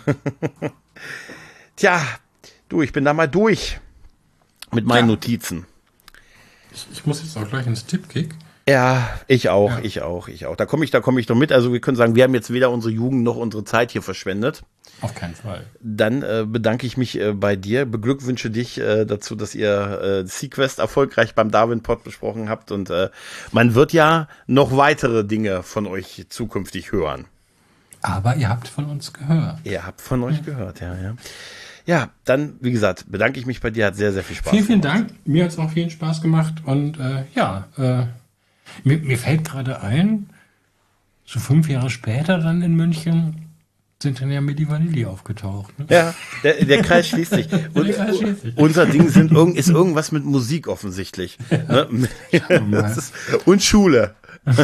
Tja, du, ich bin da mal durch mit meinen ja. Notizen. Ich, ich muss jetzt auch gleich ins Tippkick. Ja, ich auch, ja. ich auch, ich auch. Da komme ich, da komme ich noch mit. Also wir können sagen, wir haben jetzt weder unsere Jugend noch unsere Zeit hier verschwendet. Auf keinen Fall. Dann äh, bedanke ich mich äh, bei dir, beglückwünsche dich äh, dazu, dass ihr äh, Sequest erfolgreich beim Darwin-Pod besprochen habt und äh, man wird ja noch weitere Dinge von euch zukünftig hören. Aber ihr habt von uns gehört. Ihr habt von euch ja. gehört, ja, ja. Ja, dann, wie gesagt, bedanke ich mich bei dir, hat sehr, sehr viel Spaß vielen, gemacht. Vielen Dank, mir hat es auch viel Spaß gemacht und äh, ja, äh, mir, mir fällt gerade ein, so fünf Jahre später dann in München sind dann ja Milli Vanilli aufgetaucht. Ne? Ja, der, der Kreis schließt sich. Und, der Kreis schließt sich. Unser Ding sind irgend, ist irgendwas mit Musik offensichtlich. Ja. Ne? Das ist, und Schule.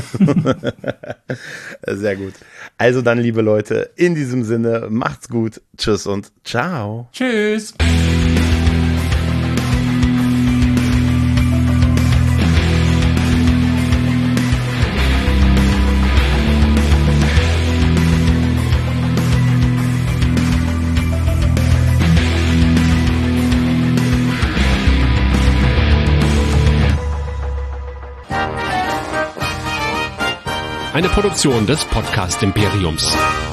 Sehr gut. Also dann, liebe Leute, in diesem Sinne, macht's gut. Tschüss und ciao. Tschüss. Eine Produktion des Podcast Imperiums.